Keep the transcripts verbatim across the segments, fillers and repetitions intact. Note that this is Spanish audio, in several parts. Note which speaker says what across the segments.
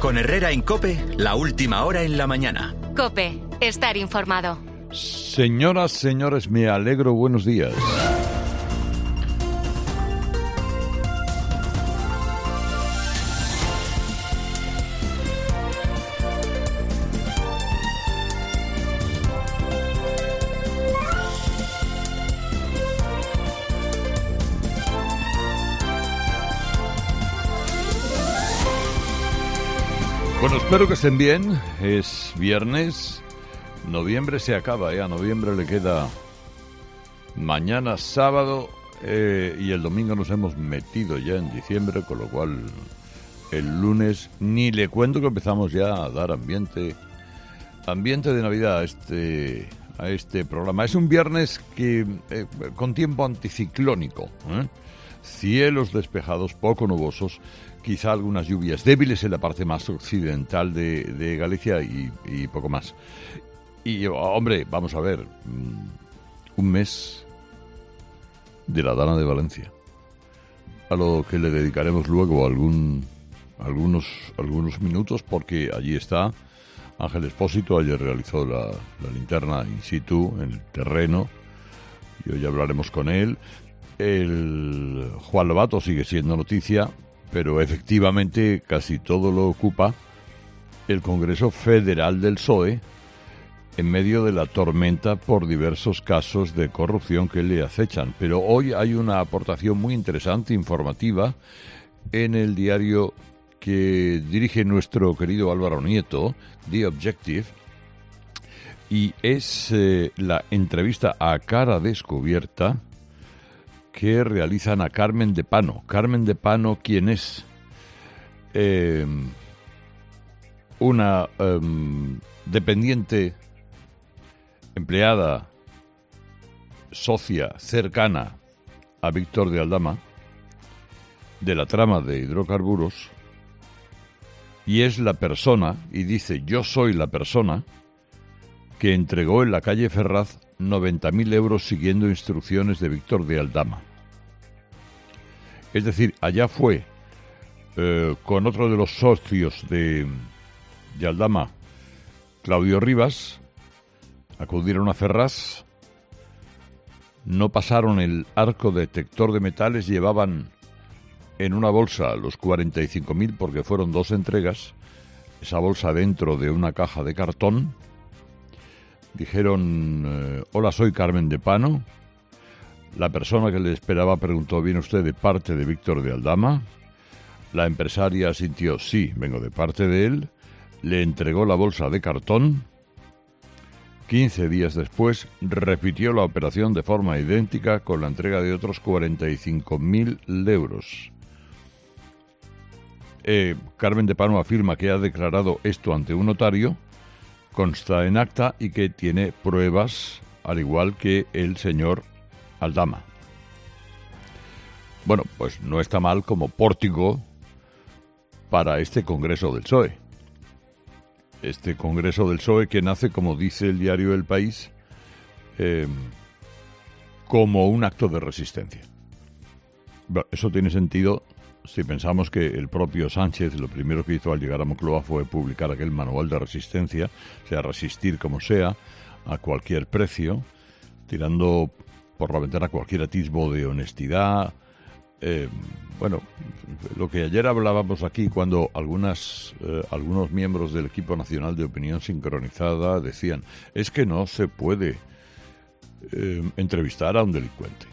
Speaker 1: Con Herrera en COPE, la última hora en la mañana.
Speaker 2: COPE, estar informado.
Speaker 3: Señoras, señores, me alegro, buenos días. Bueno, espero que estén bien. Es viernes. Noviembre se acaba, ¿eh? A noviembre le queda mañana sábado eh, y el domingo nos hemos metido ya en diciembre, con lo cual el lunes ni le cuento que empezamos ya a dar ambiente ambiente de Navidad a este, a este programa. Es un viernes que eh, con tiempo anticiclónico, ¿eh? Cielos despejados, poco nubosos, quizá algunas lluvias débiles en la parte más occidental de, de Galicia y, y poco más. Y, hombre, vamos a ver, un mes de la Dana de Valencia, a lo que le dedicaremos luego algún, algunos, algunos minutos, porque allí está Ángel Expósito. Ayer realizó la, la linterna in situ, en el terreno, y hoy hablaremos con él. El Juan Lobato sigue siendo noticia, pero efectivamente casi todo lo ocupa el Congreso Federal del P S O E, en medio de la tormenta por diversos casos de corrupción que le acechan. Pero hoy hay una aportación muy interesante, informativa, en el diario que dirige nuestro querido Álvaro Nieto, The Objective, y es eh, la entrevista a cara descubierta que realizan a Carmen de Pano. Carmen de Pano, ¿quién es? Eh, una eh, dependiente, empleada, socia cercana a Víctor de Aldama, de la trama de hidrocarburos, y es la persona, y dice, yo soy la persona que entregó en la calle Ferraz noventa mil euros siguiendo instrucciones de Víctor de Aldama. Es decir, allá fue eh, con otro de los socios de, de Aldama, Claudio Rivas. Acudieron a Ferraz, no pasaron el arco detector de metales, llevaban en una bolsa los cuarenta y cinco mil porque fueron dos entregas, esa bolsa dentro de una caja de cartón. Dijeron, eh, hola, soy Carmen de Pano. La persona que le esperaba preguntó, ¿viene usted de parte de Víctor de Aldama? La empresaria asintió, sí, vengo de parte de él. Le entregó la bolsa de cartón. quince días después, repitió la operación de forma idéntica con la entrega de otros cuarenta y cinco mil euros. Eh, Carmen de Pano afirma que ha declarado esto ante un notario, consta en acta y que tiene pruebas, al igual que el señor Aldama. Bueno, pues no está mal como pórtico para este Congreso del P S O E. Este Congreso del P S O E que nace, como dice el diario El País, eh, como un acto de resistencia. Bueno, eso tiene sentido si pensamos que el propio Sánchez lo primero que hizo al llegar a Moncloa fue publicar aquel manual de resistencia, o sea, resistir como sea, a cualquier precio, tirando por la ventana cualquier atisbo de honestidad. Eh, bueno, lo que ayer hablábamos aquí cuando algunas eh, algunos miembros del equipo nacional de opinión sincronizada decían, es que no se puede eh, entrevistar a un delincuente.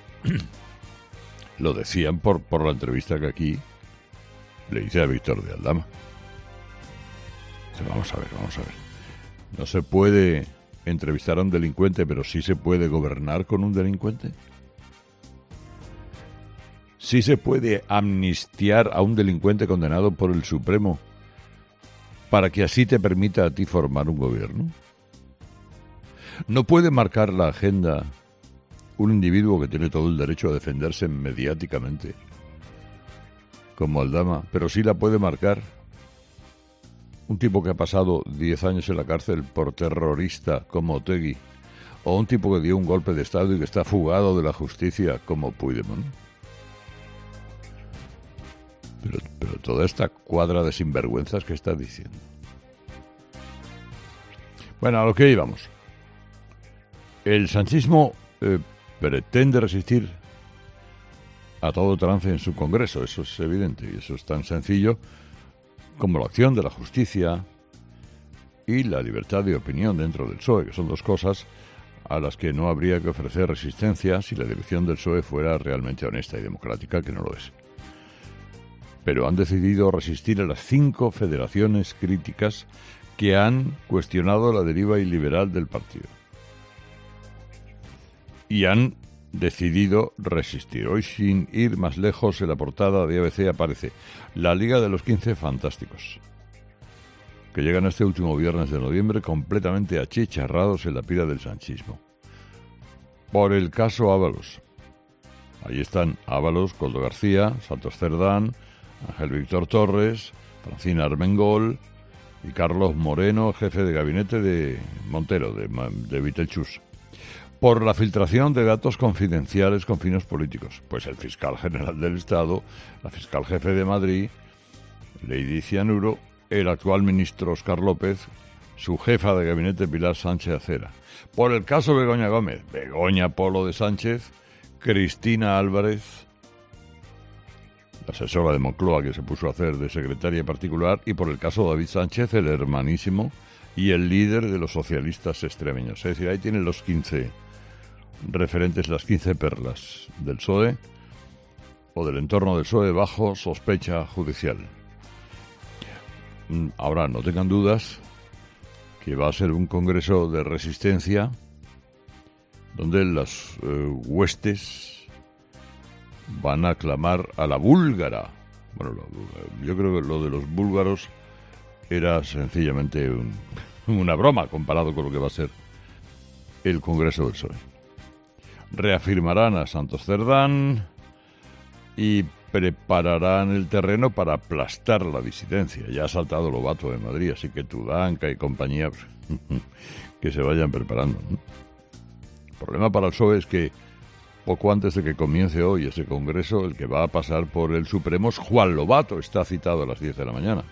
Speaker 3: Lo decían por, por la entrevista que aquí le hice a Víctor de Aldama. Vamos a ver, vamos a ver. No se puede entrevistar a un delincuente, pero sí se puede gobernar con un delincuente. Sí se puede amnistiar a un delincuente condenado por el Supremo para que así te permita a ti formar un gobierno. No puede marcar la agenda un individuo que tiene todo el derecho a defenderse mediáticamente, como Aldama, pero sí la puede marcar un tipo que ha pasado diez años en la cárcel por terrorista, como Otegi, o un tipo que dio un golpe de Estado y que está fugado de la justicia, como Puigdemont. Pero, pero toda esta cuadra de sinvergüenzas que estás diciendo. Bueno, a lo que íbamos. El sanchismo eh, pretende resistir a todo trance en su Congreso, eso es evidente, y eso es tan sencillo como la acción de la justicia y la libertad de opinión dentro del P S O E, que son dos cosas a las que no habría que ofrecer resistencia si la dirección del P S O E fuera realmente honesta y democrática, que no lo es. Pero han decidido resistir a las cinco federaciones críticas que han cuestionado la deriva iliberal del partido. Y han decidido resistir. Hoy, sin ir más lejos, en la portada de A B C aparece la Liga de los quince Fantásticos, que llegan este último viernes de noviembre completamente achicharrados en la pira del sanchismo. Por el caso Ábalos. Ahí están Ábalos, Koldo García, Santos Cerdán, Ángel Víctor Torres, Francina Armengol y Carlos Moreno, jefe de gabinete de Montero, de, de Vitelchus. Por la filtración de datos confidenciales con fines políticos. Pues el fiscal general del Estado, la fiscal jefe de Madrid, Lady Cianuro, el actual ministro Óscar López, su jefa de gabinete Pilar Sánchez Acera. Por el caso Begoña Gómez, Begoña Polo de Sánchez, Cristina Álvarez, la asesora de Moncloa que se puso a hacer de secretaria particular, y por el caso David Sánchez, el hermanísimo y el líder de los socialistas extremeños. Es decir, ahí tienen los quince referentes, las quince perlas del P S O E o del entorno del P S O E bajo sospecha judicial. Ahora, no tengan dudas que va a ser un congreso de resistencia donde las eh, huestes van a clamar a la búlgara. Bueno, lo, yo creo que lo de los búlgaros era sencillamente un, una broma comparado con lo que va a ser el congreso del P S O E. Reafirmarán a Santos Cerdán y prepararán el terreno para aplastar la disidencia. Ya ha saltado Lobato de Madrid, así que Tudanca y compañía pues, que se vayan preparando, ¿no? El problema para el P S O E es que poco antes de que comience hoy ese congreso, el que va a pasar por el Supremo es Juan Lobato, está citado a las diez de la mañana.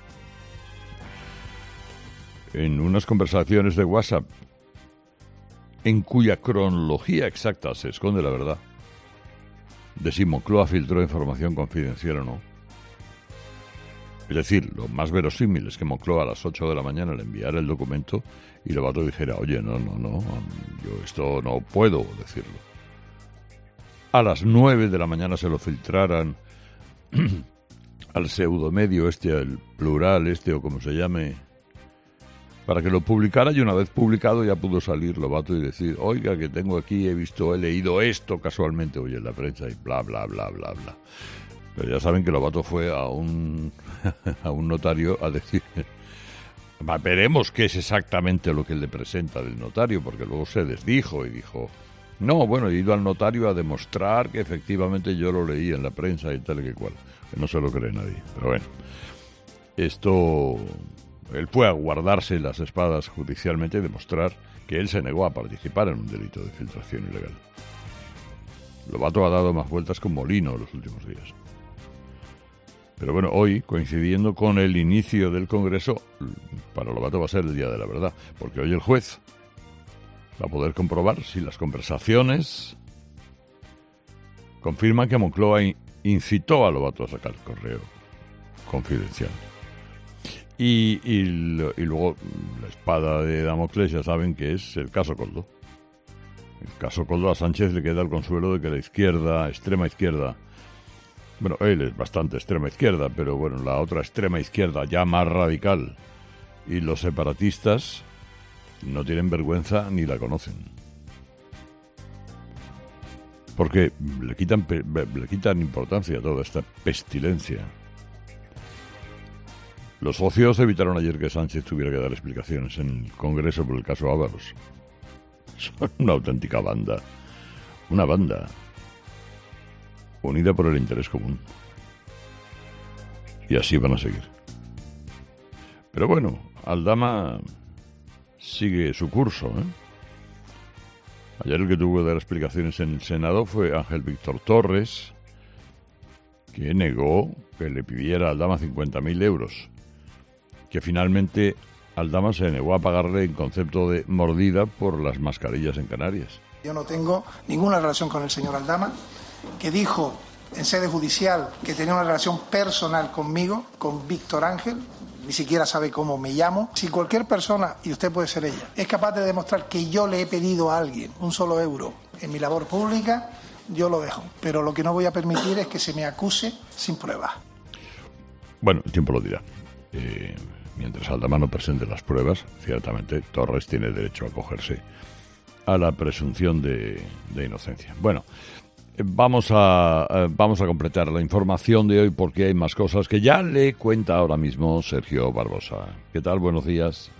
Speaker 3: En unas conversaciones de WhatsApp en cuya cronología exacta se esconde la verdad de si Moncloa filtró información confidencial o no. Es decir, lo más verosímil es que Moncloa a las ocho de la mañana le enviara el documento y Lobato dijera, oye, no, no, no, yo esto no puedo decirlo. A las nueve de la mañana se lo filtraran al pseudomedio este, al plural este o como se llame, para que lo publicara, y una vez publicado ya pudo salir Lobato y decir, oiga, que tengo aquí, he visto, he leído esto casualmente hoy en la prensa y bla, bla, bla, bla, bla. Pero ya saben que Lobato fue a un, a un notario a decir, veremos qué es exactamente lo que le presenta del notario, porque luego se desdijo y dijo, no, bueno, he ido al notario a demostrar que efectivamente yo lo leí en la prensa y tal y que cual. Que no se lo cree nadie. Pero bueno, esto... Él puede guardarse las espadas judicialmente y demostrar que él se negó a participar en un delito de filtración ilegal. Lobato ha dado más vueltas con molino en los últimos días. Pero bueno, hoy, coincidiendo con el inicio del Congreso, para Lobato va a ser el día de la verdad, porque hoy el juez va a poder comprobar si las conversaciones confirman que Moncloa incitó a Lobato a sacar correo confidencial. Y, y, y luego la espada de Damocles ya saben que es el caso Koldo. El caso Koldo, a Sánchez le queda el consuelo de que la izquierda, extrema izquierda, bueno, él es bastante extrema izquierda, pero bueno, la otra extrema izquierda ya más radical y los separatistas no tienen vergüenza ni la conocen. Porque le quitan, le quitan importancia a toda esta pestilencia. Los socios evitaron ayer que Sánchez tuviera que dar explicaciones en el Congreso por el caso Ábalos. Son una auténtica banda. Una banda unida por el interés común. Y así van a seguir. Pero bueno, Aldama sigue su curso, ¿eh? Ayer el que tuvo que dar explicaciones en el Senado fue Ángel Víctor Torres, que negó que le pidiera a Aldama cincuenta mil euros, que finalmente Aldama se negó a pagarle en concepto de mordida por las mascarillas en Canarias.
Speaker 4: Yo no tengo ninguna relación con el señor Aldama, que dijo en sede judicial que tenía una relación personal conmigo, con Víctor Ángel, ni siquiera sabe cómo me llamo. Si cualquier persona, y usted puede ser ella, es capaz de demostrar que yo le he pedido a alguien un solo euro en mi labor pública, yo lo dejo. Pero lo que no voy a permitir es que se me acuse sin pruebas.
Speaker 3: Bueno, el tiempo lo dirá. Eh, mientras Aldama no presente las pruebas, ciertamente Torres tiene derecho a acogerse a la presunción de, de inocencia. Bueno, Vamos a, eh, vamos a completar la información de hoy porque hay más cosas que ya le cuenta ahora mismo Sergio Barbosa. ¿Qué tal? Buenos días.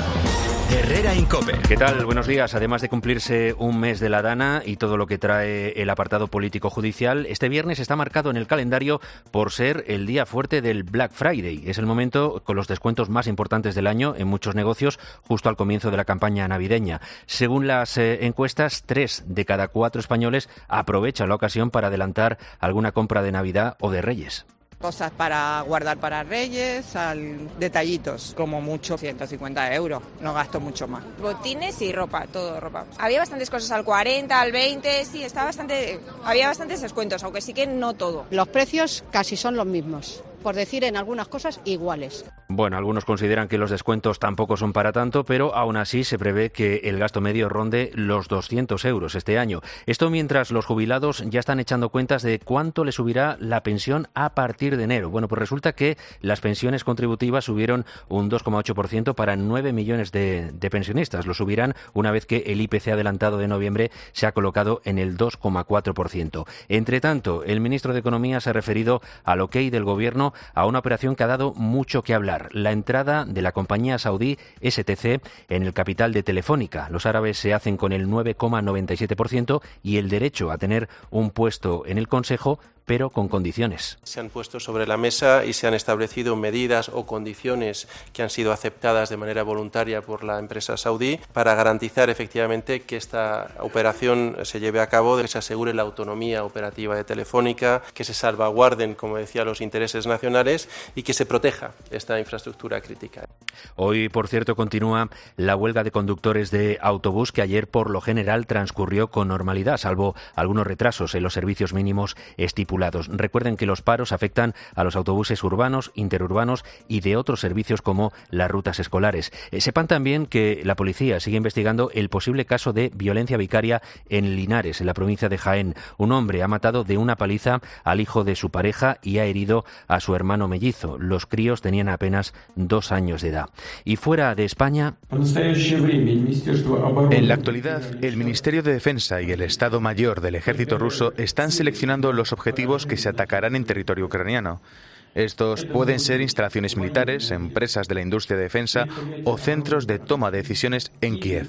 Speaker 1: Herrera Incope.
Speaker 5: ¿Qué tal? Buenos días. Además de cumplirse un mes de la Dana y todo lo que trae el apartado político-judicial, este viernes está marcado en el calendario por ser el día fuerte del Black Friday. Es el momento con los descuentos más importantes del año en muchos negocios justo al comienzo de la campaña navideña. Según las eh, encuestas, tres de cada cuatro españoles aprovechan la ocasión para adelantar alguna compra de Navidad o de Reyes.
Speaker 6: Cosas para guardar para Reyes, al, detallitos, como mucho ciento cincuenta euros, no gasto mucho más.
Speaker 7: Botines y ropa, todo ropa. Había bastantes cosas al cuarenta, al veinte, sí, está bastante, había bastantes descuentos, aunque sí que no todo.
Speaker 8: Los precios casi son los mismos, por decir en algunas cosas iguales.
Speaker 5: Bueno, algunos consideran que los descuentos tampoco son para tanto, pero aún así se prevé que el gasto medio ronde los doscientos euros este año. Esto mientras los jubilados ya están echando cuentas de cuánto les subirá la pensión a partir de enero. Bueno, pues resulta que las pensiones contributivas subieron un dos coma ocho por ciento para nueve millones de, de pensionistas. Lo subirán una vez que el I P C adelantado de noviembre se ha colocado en el dos coma cuatro por ciento. Entre tanto, el ministro de Economía se ha referido al ok del gobierno a una operación que ha dado mucho que hablar. La entrada de la compañía saudí S T C en el capital de Telefónica. Los árabes se hacen con el nueve coma noventa y siete por ciento y el derecho a tener un puesto en el Consejo, pero con condiciones.
Speaker 9: Se han puesto sobre la mesa y se han establecido medidas o condiciones que han sido aceptadas de manera voluntaria por la empresa saudí para garantizar efectivamente que esta operación se lleve a cabo, que se asegure la autonomía operativa de Telefónica, que se salvaguarden, como decía, los intereses nacionales y que se proteja esta infraestructura crítica.
Speaker 5: Hoy, por cierto, continúa la huelga de conductores de autobús que ayer por lo general transcurrió con normalidad, salvo algunos retrasos en los servicios mínimos estipulados. Recuerden que los paros afectan a los autobuses urbanos, interurbanos y de otros servicios como las rutas escolares. Eh, sepan también que la policía sigue investigando el posible caso de violencia vicaria en Linares, en la provincia de Jaén. Un hombre ha matado de una paliza al hijo de su pareja y ha herido a su hermano mellizo. Los críos tenían apenas dos años de edad. Y fuera de España...
Speaker 10: En la actualidad, el Ministerio de Defensa y el Estado Mayor del Ejército ruso están seleccionando los objetivos que se atacarán en territorio ucraniano. Estos pueden ser instalaciones militares, empresas de la industria de defensa o centros de toma de decisiones en Kiev.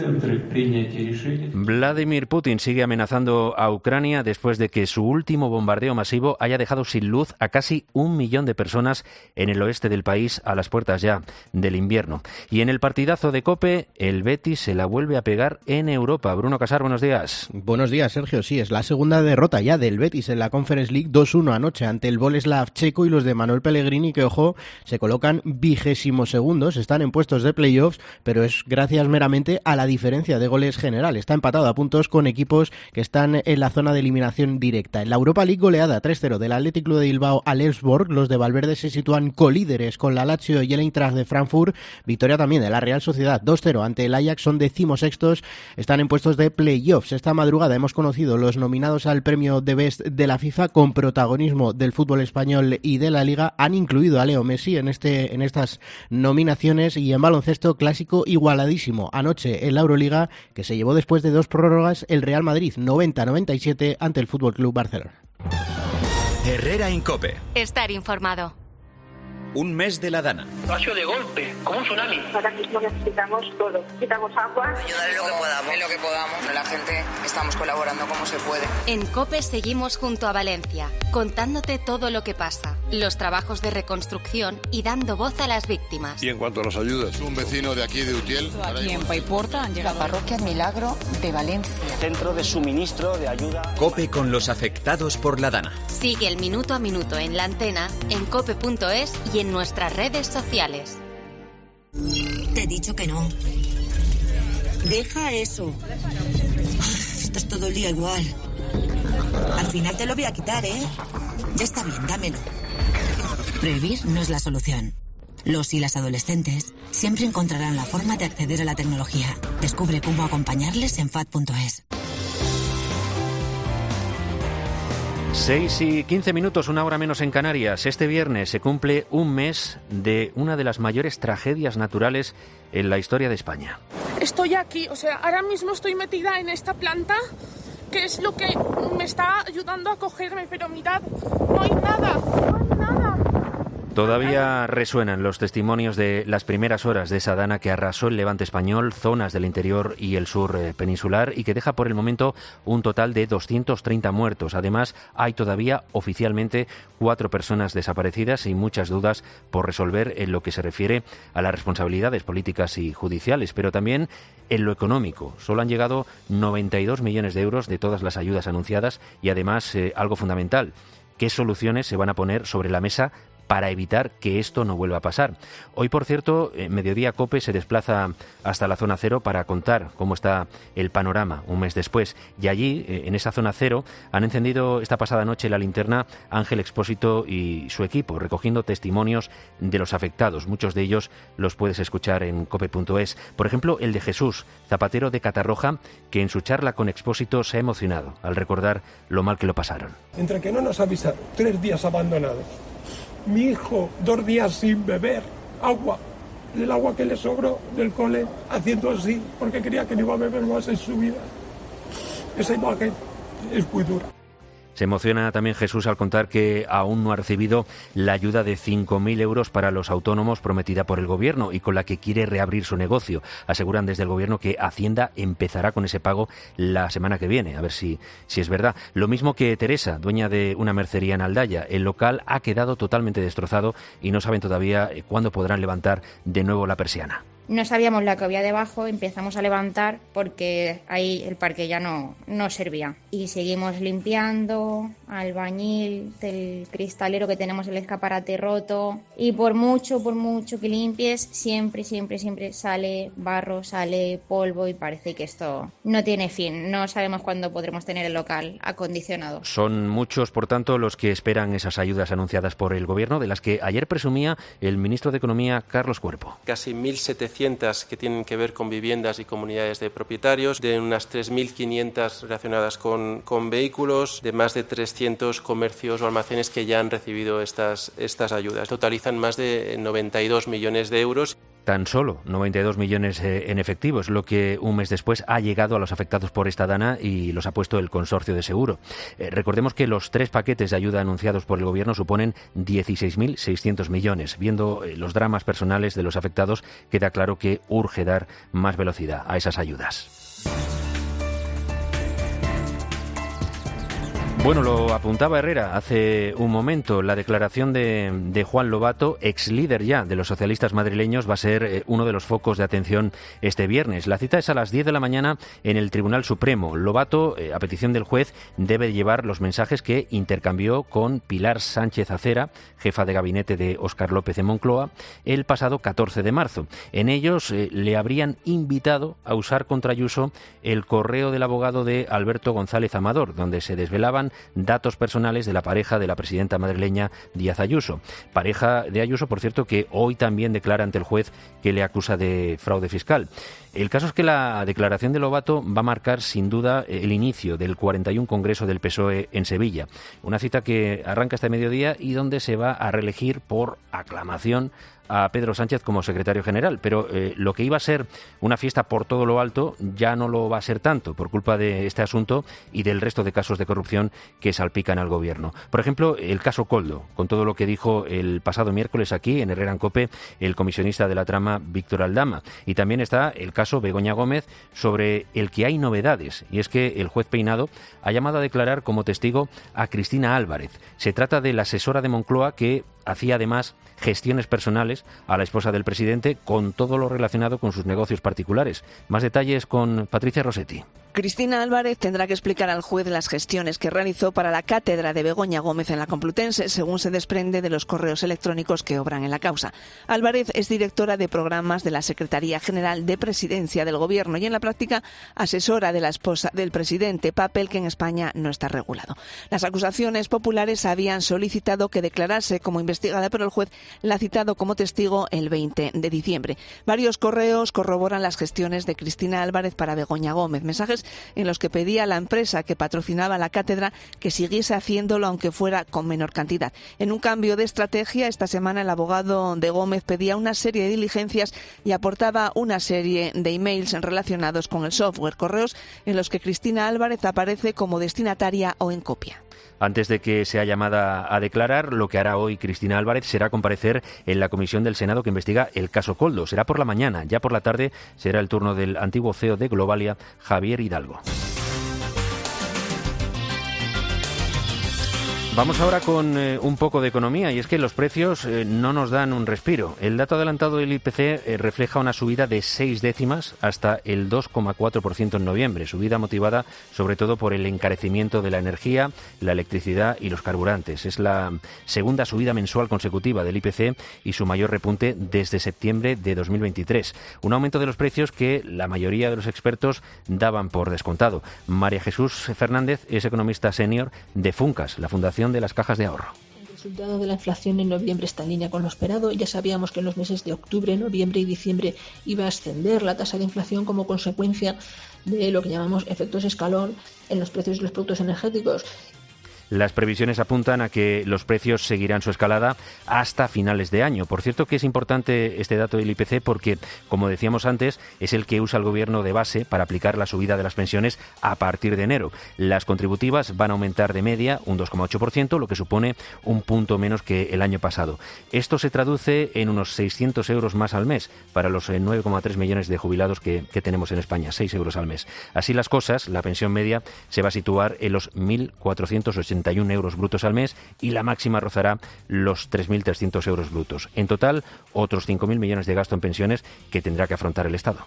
Speaker 5: Vladimir Putin sigue amenazando a Ucrania después de que su último bombardeo masivo haya dejado sin luz a casi un millón de personas en el oeste del país a las puertas ya del invierno. Y en el partidazo de COPE, el Betis se la vuelve a pegar en Europa. Bruno Casar, buenos días.
Speaker 11: Buenos días, Sergio. Sí, es la segunda derrota ya del Betis en la Conference League, dos uno anoche ante el Boleslav checo y los de Manuel Pellegrini, que, ojo, se colocan vigésimos segundos, están en puestos de playoffs, pero es gracias meramente a la diferencia de goles general. Está empatado a puntos con equipos que están en la zona de eliminación directa. En la Europa League, goleada tres cero del Athletic Club de Bilbao al Elfsborg. Los de Valverde se sitúan colíderes con la Lazio y el Eintracht de Frankfurt. Victoria también de la Real Sociedad dos cero ante el Ajax. Son decimosextos, están en puestos de playoffs. Esta madrugada hemos conocido los nominados al premio de Best de la FIFA con protagonismo del fútbol español y de la Liga. Han incluido a Leo Messi en este en estas nominaciones. Y en baloncesto, clásico igualadísimo anoche en la Euroliga, que se llevó después de dos prórrogas el Real Madrid noventa a noventa y siete ante el Fútbol Club Barcelona.
Speaker 1: Herrera Incope.
Speaker 2: Estar informado.
Speaker 1: Un mes de la Dana.
Speaker 12: Ha sido de golpe, como un tsunami.
Speaker 13: Ahora mismo necesitamos todo. Necesitamos agua.
Speaker 14: Ayudar en lo que podamos. En lo que podamos. La gente estamos colaborando como se puede.
Speaker 2: En COPE seguimos junto a Valencia, contándote todo lo que pasa, los trabajos de reconstrucción y dando voz a las víctimas.
Speaker 3: Y en cuanto a las ayudas,
Speaker 15: un vecino de aquí de Utiel.
Speaker 14: Aquí en Paiporta han llegado. La parroquia Milagro de Valencia.
Speaker 12: Centro de suministro de ayuda.
Speaker 1: COPE con los afectados por la Dana.
Speaker 2: Sigue el minuto a minuto en la antena, en cope punto es y en nuestras redes sociales.
Speaker 16: Te he dicho que no. Deja eso. Estás todo el día igual. Al final te lo voy a quitar, ¿eh? Ya está bien, dámelo. Prohibir no es la solución. Los y las adolescentes siempre encontrarán la forma de acceder a la tecnología. Descubre cómo acompañarles en fat punto es.
Speaker 5: seis y quince minutos, una hora menos en Canarias. Este viernes se cumple un mes de una de las mayores tragedias naturales en la historia de España.
Speaker 17: Estoy aquí, o sea, ahora mismo estoy metida en esta planta, que es lo que me está ayudando a cogerme, pero mirad, no hay nada, no hay nada.
Speaker 5: Todavía resuenan los testimonios de las primeras horas de esa dana que arrasó el levante español, zonas del interior y el sur eh, peninsular, y que deja por el momento un total de doscientos treinta muertos. Además, hay todavía oficialmente cuatro personas desaparecidas y muchas dudas por resolver en lo que se refiere a las responsabilidades políticas y judiciales, pero también en lo económico. Solo han llegado noventa y dos millones de euros de todas las ayudas anunciadas y además eh, algo fundamental, ¿qué soluciones se van a poner sobre la mesa para evitar que esto no vuelva a pasar? Hoy, por cierto, eh, Mediodía COPE se desplaza hasta la zona cero para contar cómo está el panorama un mes después. Y allí, eh, en esa zona cero, han encendido esta pasada noche la linterna Ángel Expósito y su equipo, recogiendo testimonios de los afectados. Muchos de ellos los puedes escuchar en cope punto es. Por ejemplo, el de Jesús, zapatero de Catarroja, que en su charla con Expósito se ha emocionado al recordar lo mal que lo pasaron.
Speaker 18: Entre que no nos avisaron, tres días abandonados. Mi hijo, dos días sin beber agua, el agua que le sobró del cole, haciendo así, porque creía que no iba a beber más en su vida. Esa imagen es muy dura.
Speaker 5: Se emociona también Jesús al contar que aún no ha recibido la ayuda de cinco mil euros para los autónomos prometida por el Gobierno y con la que quiere reabrir su negocio. Aseguran desde el Gobierno que Hacienda empezará con ese pago la semana que viene, a ver si, si es verdad. Lo mismo que Teresa, dueña de una mercería en Aldaya. El local ha quedado totalmente destrozado y no saben todavía cuándo podrán levantar de nuevo la persiana.
Speaker 19: No sabíamos la que había debajo, empezamos a levantar porque ahí el parque ya no, no servía. Y seguimos limpiando, albañil del cristalero que tenemos el escaparate roto. Y por mucho, por mucho que limpies, siempre, siempre, siempre sale barro, sale polvo y parece que esto no tiene fin. No sabemos cuándo podremos tener el local acondicionado.
Speaker 5: Son muchos, por tanto, los que esperan esas ayudas anunciadas por el Gobierno, de las que ayer presumía el ministro de Economía, Carlos Cuerpo.
Speaker 9: Casi mil setecientos que tienen que ver con viviendas y comunidades de propietarios, de unas tres mil quinientas relacionadas con, con vehículos, de más de trescientos comercios o almacenes que ya han recibido estas, estas ayudas. Totalizan más de noventa y dos millones de euros.
Speaker 5: Tan solo noventa y dos millones en efectivo es lo que un mes después ha llegado a los afectados por esta dana y los ha puesto el consorcio de seguro. Eh, recordemos que los tres paquetes de ayuda anunciados por el Gobierno suponen dieciséis mil seiscientos millones. Viendo eh, los dramas personales de los afectados, queda claro que urge dar más velocidad a esas ayudas. Bueno, lo apuntaba Herrera hace un momento. La declaración de, de Juan Lobato, ex líder ya de los socialistas madrileños, va a ser eh, uno de los focos de atención este viernes. La cita es a las diez de la mañana en el Tribunal Supremo. Lobato, eh, a petición del juez, debe llevar los mensajes que intercambió con Pilar Sánchez Acera, jefa de gabinete de Óscar López en Moncloa, el pasado catorce de marzo. En ellos eh, le habrían invitado a usar contra Ayuso el correo del abogado de Alberto González Amador, donde se desvelaban datos personales de la pareja de la presidenta madrileña Díaz Ayuso. Pareja de Ayuso, por cierto, que hoy también declara ante el juez que le acusa de fraude fiscal. El caso es que la declaración de Lobato va a marcar sin duda el inicio del cuarenta y uno Congreso del P S O E en Sevilla. Una cita que arranca este mediodía y donde se va a reelegir por aclamación a Pedro Sánchez como secretario general, pero eh, lo que iba a ser una fiesta por todo lo alto ya no lo va a ser tanto por culpa de este asunto y del resto de casos de corrupción que salpican al gobierno. Por ejemplo, el caso Koldo, con todo lo que dijo el pasado miércoles aquí en Herrera en COPE el comisionista de la trama Víctor Aldama. Y también está el caso Begoña Gómez, sobre el que hay novedades, y es que el juez Peinado ha llamado a declarar como testigo a Cristina Álvarez. Se trata de la asesora de Moncloa que hacía además gestiones personales a la esposa del presidente con todo lo relacionado con sus negocios particulares. Más detalles con Patricia Rossetti.
Speaker 15: Cristina Álvarez tendrá que explicar al juez las gestiones que realizó para la cátedra de Begoña Gómez en la Complutense, según se desprende de los correos electrónicos que obran en la causa. Álvarez es directora de programas de la Secretaría General de Presidencia del Gobierno y en la práctica asesora de la esposa del presidente, papel que en España no está regulado. Las acusaciones populares habían solicitado que declarase como investigada, pero el juez la ha citado como testigo el veinte de diciembre. Varios correos corroboran las gestiones de Cristina Álvarez para Begoña Gómez, mensajes en los que pedía a la empresa que patrocinaba la cátedra que siguiese haciéndolo aunque fuera con menor cantidad. En un cambio de estrategia, esta semana el abogado de Gómez pedía una serie de diligencias y aportaba una serie de emails relacionados con el software, correos en los que Cristina Álvarez aparece como destinataria o en copia.
Speaker 5: Antes de que sea llamada a declarar, lo que hará hoy Cristina Álvarez será comparecer en la comisión del Senado que investiga el caso Koldo. Será por la mañana, ya por la tarde será el turno del antiguo C E O de Globalia, Javier Hidalgo. Vamos ahora con eh, un poco de economía, y es que los precios eh, no nos dan un respiro. El dato adelantado del I P C eh, refleja una subida de seis décimas hasta el dos coma cuatro por ciento en noviembre, subida motivada sobre todo por el encarecimiento de la energía, la electricidad y los carburantes. Es la segunda subida mensual consecutiva del I P C y su mayor repunte desde septiembre de dos mil veintitrés. Un aumento de los precios que la mayoría de los expertos daban por descontado. María Jesús Fernández es economista senior de Funcas, la Fundación de las Cajas de Ahorro.
Speaker 20: El resultado de la inflación en noviembre está en línea con lo esperado. Ya sabíamos que en los meses de octubre, noviembre y diciembre iba a ascender la tasa de inflación como consecuencia de lo que llamamos efectos escalón en los precios de los productos energéticos.
Speaker 5: Las previsiones apuntan a que los precios seguirán su escalada hasta finales de año. Por cierto que es importante este dato del I P C porque, como decíamos antes, es el que usa el Gobierno de base para aplicar la subida de las pensiones a partir de enero. Las contributivas van a aumentar de media un dos coma ocho por ciento, lo que supone un punto menos que el año pasado. Esto se traduce en unos seiscientos euros más al mes para los nueve coma tres millones de jubilados que, que tenemos en España, seis euros al mes. Así las cosas, la pensión media se va a situar en los mil cuatrocientos ochenta y uno euros brutos al mes y la máxima rozará los tres mil trescientos euros brutos. En total, otros cinco mil millones de gasto en pensiones que tendrá que afrontar el Estado.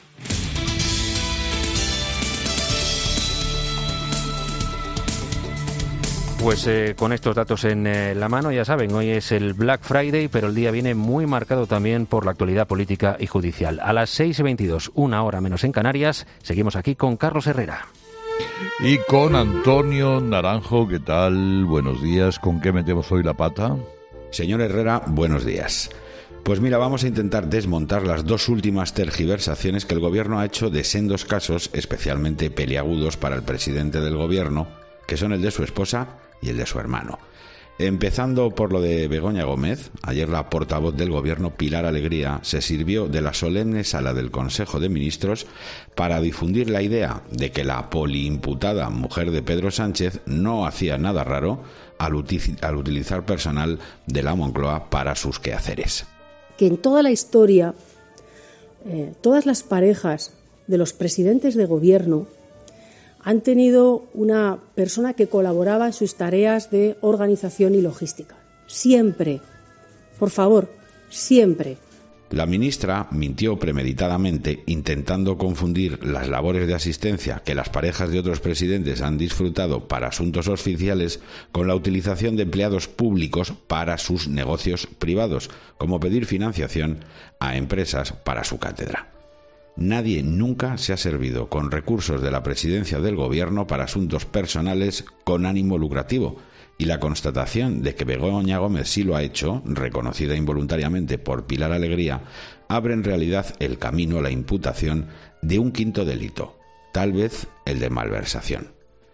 Speaker 5: Pues eh, con estos datos en eh, la mano, ya saben, hoy es el Black Friday, pero el día viene muy marcado también por la actualidad política y judicial. A las seis y veintidós, una hora menos en Canarias, seguimos aquí con Carlos Herrera.
Speaker 3: Y con Antonio Naranjo, ¿qué tal? Buenos días. ¿Con qué metemos hoy la pata?
Speaker 21: Señor Herrera, buenos días. Pues mira, vamos a intentar desmontar las dos últimas tergiversaciones que el Gobierno ha hecho de sendos casos especialmente peliagudos para el presidente del Gobierno, que son el de su esposa y el de su hermano. Empezando por lo de Begoña Gómez, ayer la portavoz del Gobierno, Pilar Alegría, se sirvió de la solemne sala del Consejo de Ministros para difundir la idea de que la poliimputada mujer de Pedro Sánchez no hacía nada raro al, util- al utilizar personal de la Moncloa para sus quehaceres.
Speaker 22: Que en toda la historia, eh, todas las parejas de los presidentes de Gobierno han tenido una persona que colaboraba en sus tareas de organización y logística. Siempre. Por favor, siempre.
Speaker 21: La ministra mintió premeditadamente intentando confundir las labores de asistencia que las parejas de otros presidentes han disfrutado para asuntos oficiales con la utilización de empleados públicos para sus negocios privados, como pedir financiación a empresas para su cátedra. Nadie nunca se ha servido con recursos de la presidencia del Gobierno para asuntos personales con ánimo lucrativo, y la constatación de que Begoña Gómez sí lo ha hecho, reconocida involuntariamente por Pilar Alegría, abre en realidad el camino a la imputación de un quinto delito, tal vez el de malversación.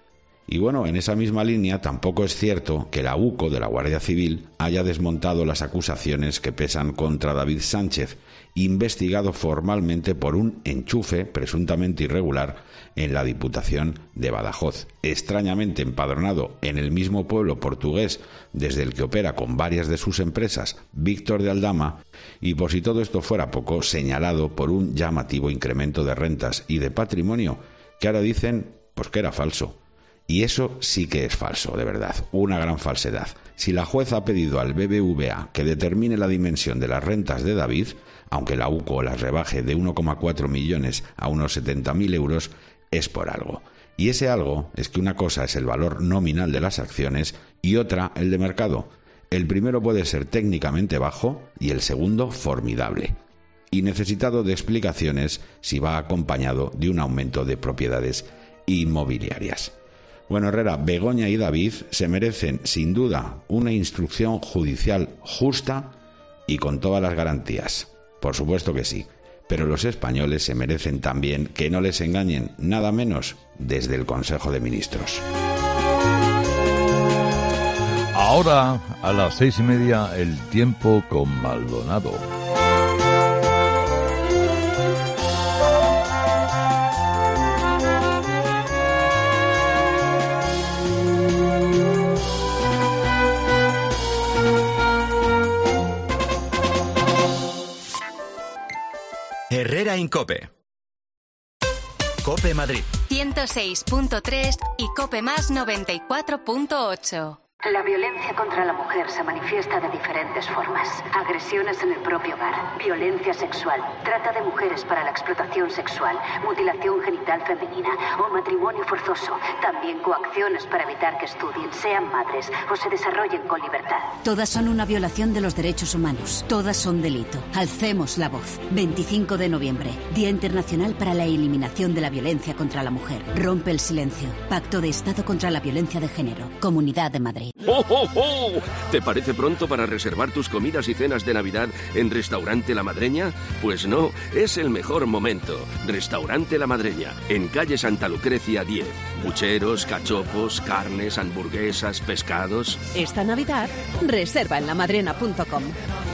Speaker 21: Y bueno, en esa misma línea tampoco es cierto que la U C O de la Guardia Civil haya desmontado las acusaciones que pesan contra David Sánchez, investigado formalmente por un enchufe presuntamente irregular en la Diputación de Badajoz, extrañamente empadronado en el mismo pueblo portugués desde el que opera con varias de sus empresas, Víctor de Aldama, y por si todo esto fuera poco, señalado por un llamativo incremento de rentas y de patrimonio que ahora dicen pues que era falso. Y eso sí que es falso, de verdad, una gran falsedad. Si la jueza ha pedido al B B V A que determine la dimensión de las rentas de David, aunque la U C O las rebaje de uno coma cuatro millones a unos setenta mil euros, es por algo. Y ese algo es que una cosa es el valor nominal de las acciones y otra el de mercado. El primero puede ser técnicamente bajo y el segundo formidable. Y necesitado de explicaciones si va acompañado de un aumento de propiedades inmobiliarias. Bueno, Herrera, Begoña y David se merecen, sin duda, una instrucción judicial justa y con todas las garantías. Por supuesto que sí, pero los españoles se merecen también que no les engañen, nada menos desde el Consejo de Ministros.
Speaker 3: Ahora, a las seis y media, el tiempo con Maldonado.
Speaker 1: Herrera en COPE. COPE Madrid.
Speaker 2: ciento seis punto tres y COPE Más noventa y cuatro punto ocho.
Speaker 4: La violencia contra la mujer se manifiesta de diferentes formas. Agresiones en el propio hogar, violencia sexual, trata de mujeres para la explotación sexual, mutilación genital femenina o matrimonio forzoso. También coacciones para evitar que estudien, sean madres o se desarrollen con libertad.
Speaker 6: Todas son una violación de los derechos humanos. Todas son delito. Alcemos la voz. veinticinco de noviembre, Día Internacional para la Eliminación de la Violencia contra la Mujer. Rompe el silencio. Pacto de Estado contra la Violencia de Género. Comunidad de Madrid.
Speaker 23: ¡Oh, oh, oh! ¿Te parece pronto para reservar tus comidas y cenas de Navidad en Restaurante La Madreña? Pues no, es el mejor momento. Restaurante La Madreña, en calle Santa Lucrecia diez. Pucheros, cachopos, carnes, hamburguesas, pescados.
Speaker 24: Esta Navidad, reserva en lamadrena punto com.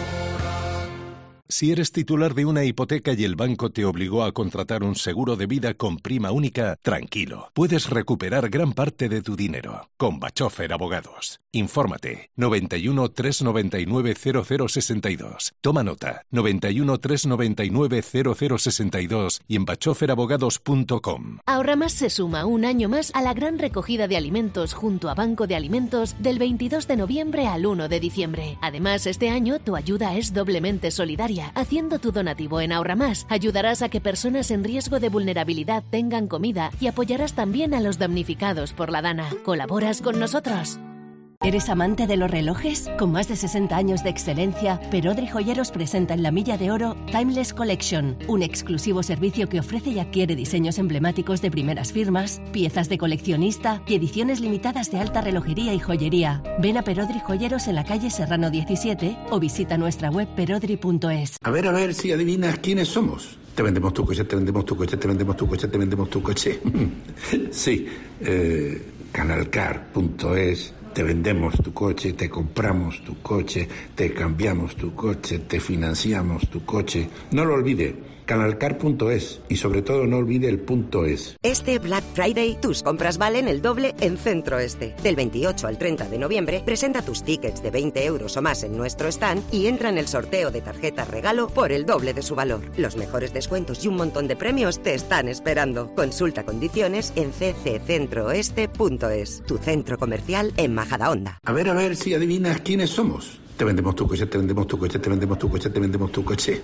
Speaker 25: Si eres titular de una hipoteca y el banco te obligó a contratar un seguro de vida con prima única, tranquilo, puedes recuperar gran parte de tu dinero. Con Bachofer Abogados. Infórmate. noventa y uno, trescientos noventa y nueve, cero cero sesenta y dos. Toma nota. noventa y uno, trescientos noventa y nueve, cero cero sesenta y dos y en bachofer abogados punto com.
Speaker 24: Ahorramás se suma un año más a la gran recogida de alimentos junto a Banco de Alimentos del veintidós de noviembre al uno de diciembre. Además, este año tu ayuda es doblemente solidaria. Haciendo tu donativo en Ahorramás, ayudarás a que personas en riesgo de vulnerabilidad tengan comida y apoyarás también a los damnificados por la Dana. ¿Colaboras con nosotros? ¿Eres amante de los relojes? Con más de sesenta años de excelencia, Perodri Joyeros presenta en la Milla de Oro Timeless Collection, un exclusivo servicio que ofrece y adquiere diseños emblemáticos de primeras firmas, piezas de coleccionista y ediciones limitadas de alta relojería y joyería. Ven a Perodri Joyeros en la calle Serrano diecisiete o visita nuestra web perodri punto es.
Speaker 26: A ver, a ver si adivinas quiénes somos. Te vendemos tu coche, te vendemos tu coche, te vendemos tu coche, te vendemos tu coche. Sí, eh, canalcar punto es. Te vendemos tu coche, te compramos tu coche, te cambiamos tu coche, te financiamos tu coche. No lo olvide, canalcar punto es y sobre todo no olvide el punto es.
Speaker 27: Este Black Friday tus compras valen el doble en Centro Este. Del veintiocho al treinta de noviembre presenta tus tickets de veinte euros o más en nuestro stand y entra en el sorteo de tarjetas regalo por el doble de su valor. Los mejores descuentos y un montón de premios te están esperando. Consulta condiciones en c c centro oeste punto es. Tu centro comercial en Majadahonda.
Speaker 26: A ver, a ver si adivinas quiénes somos. Te vendemos tu coche, te vendemos tu coche, te vendemos tu coche, te vendemos tu coche.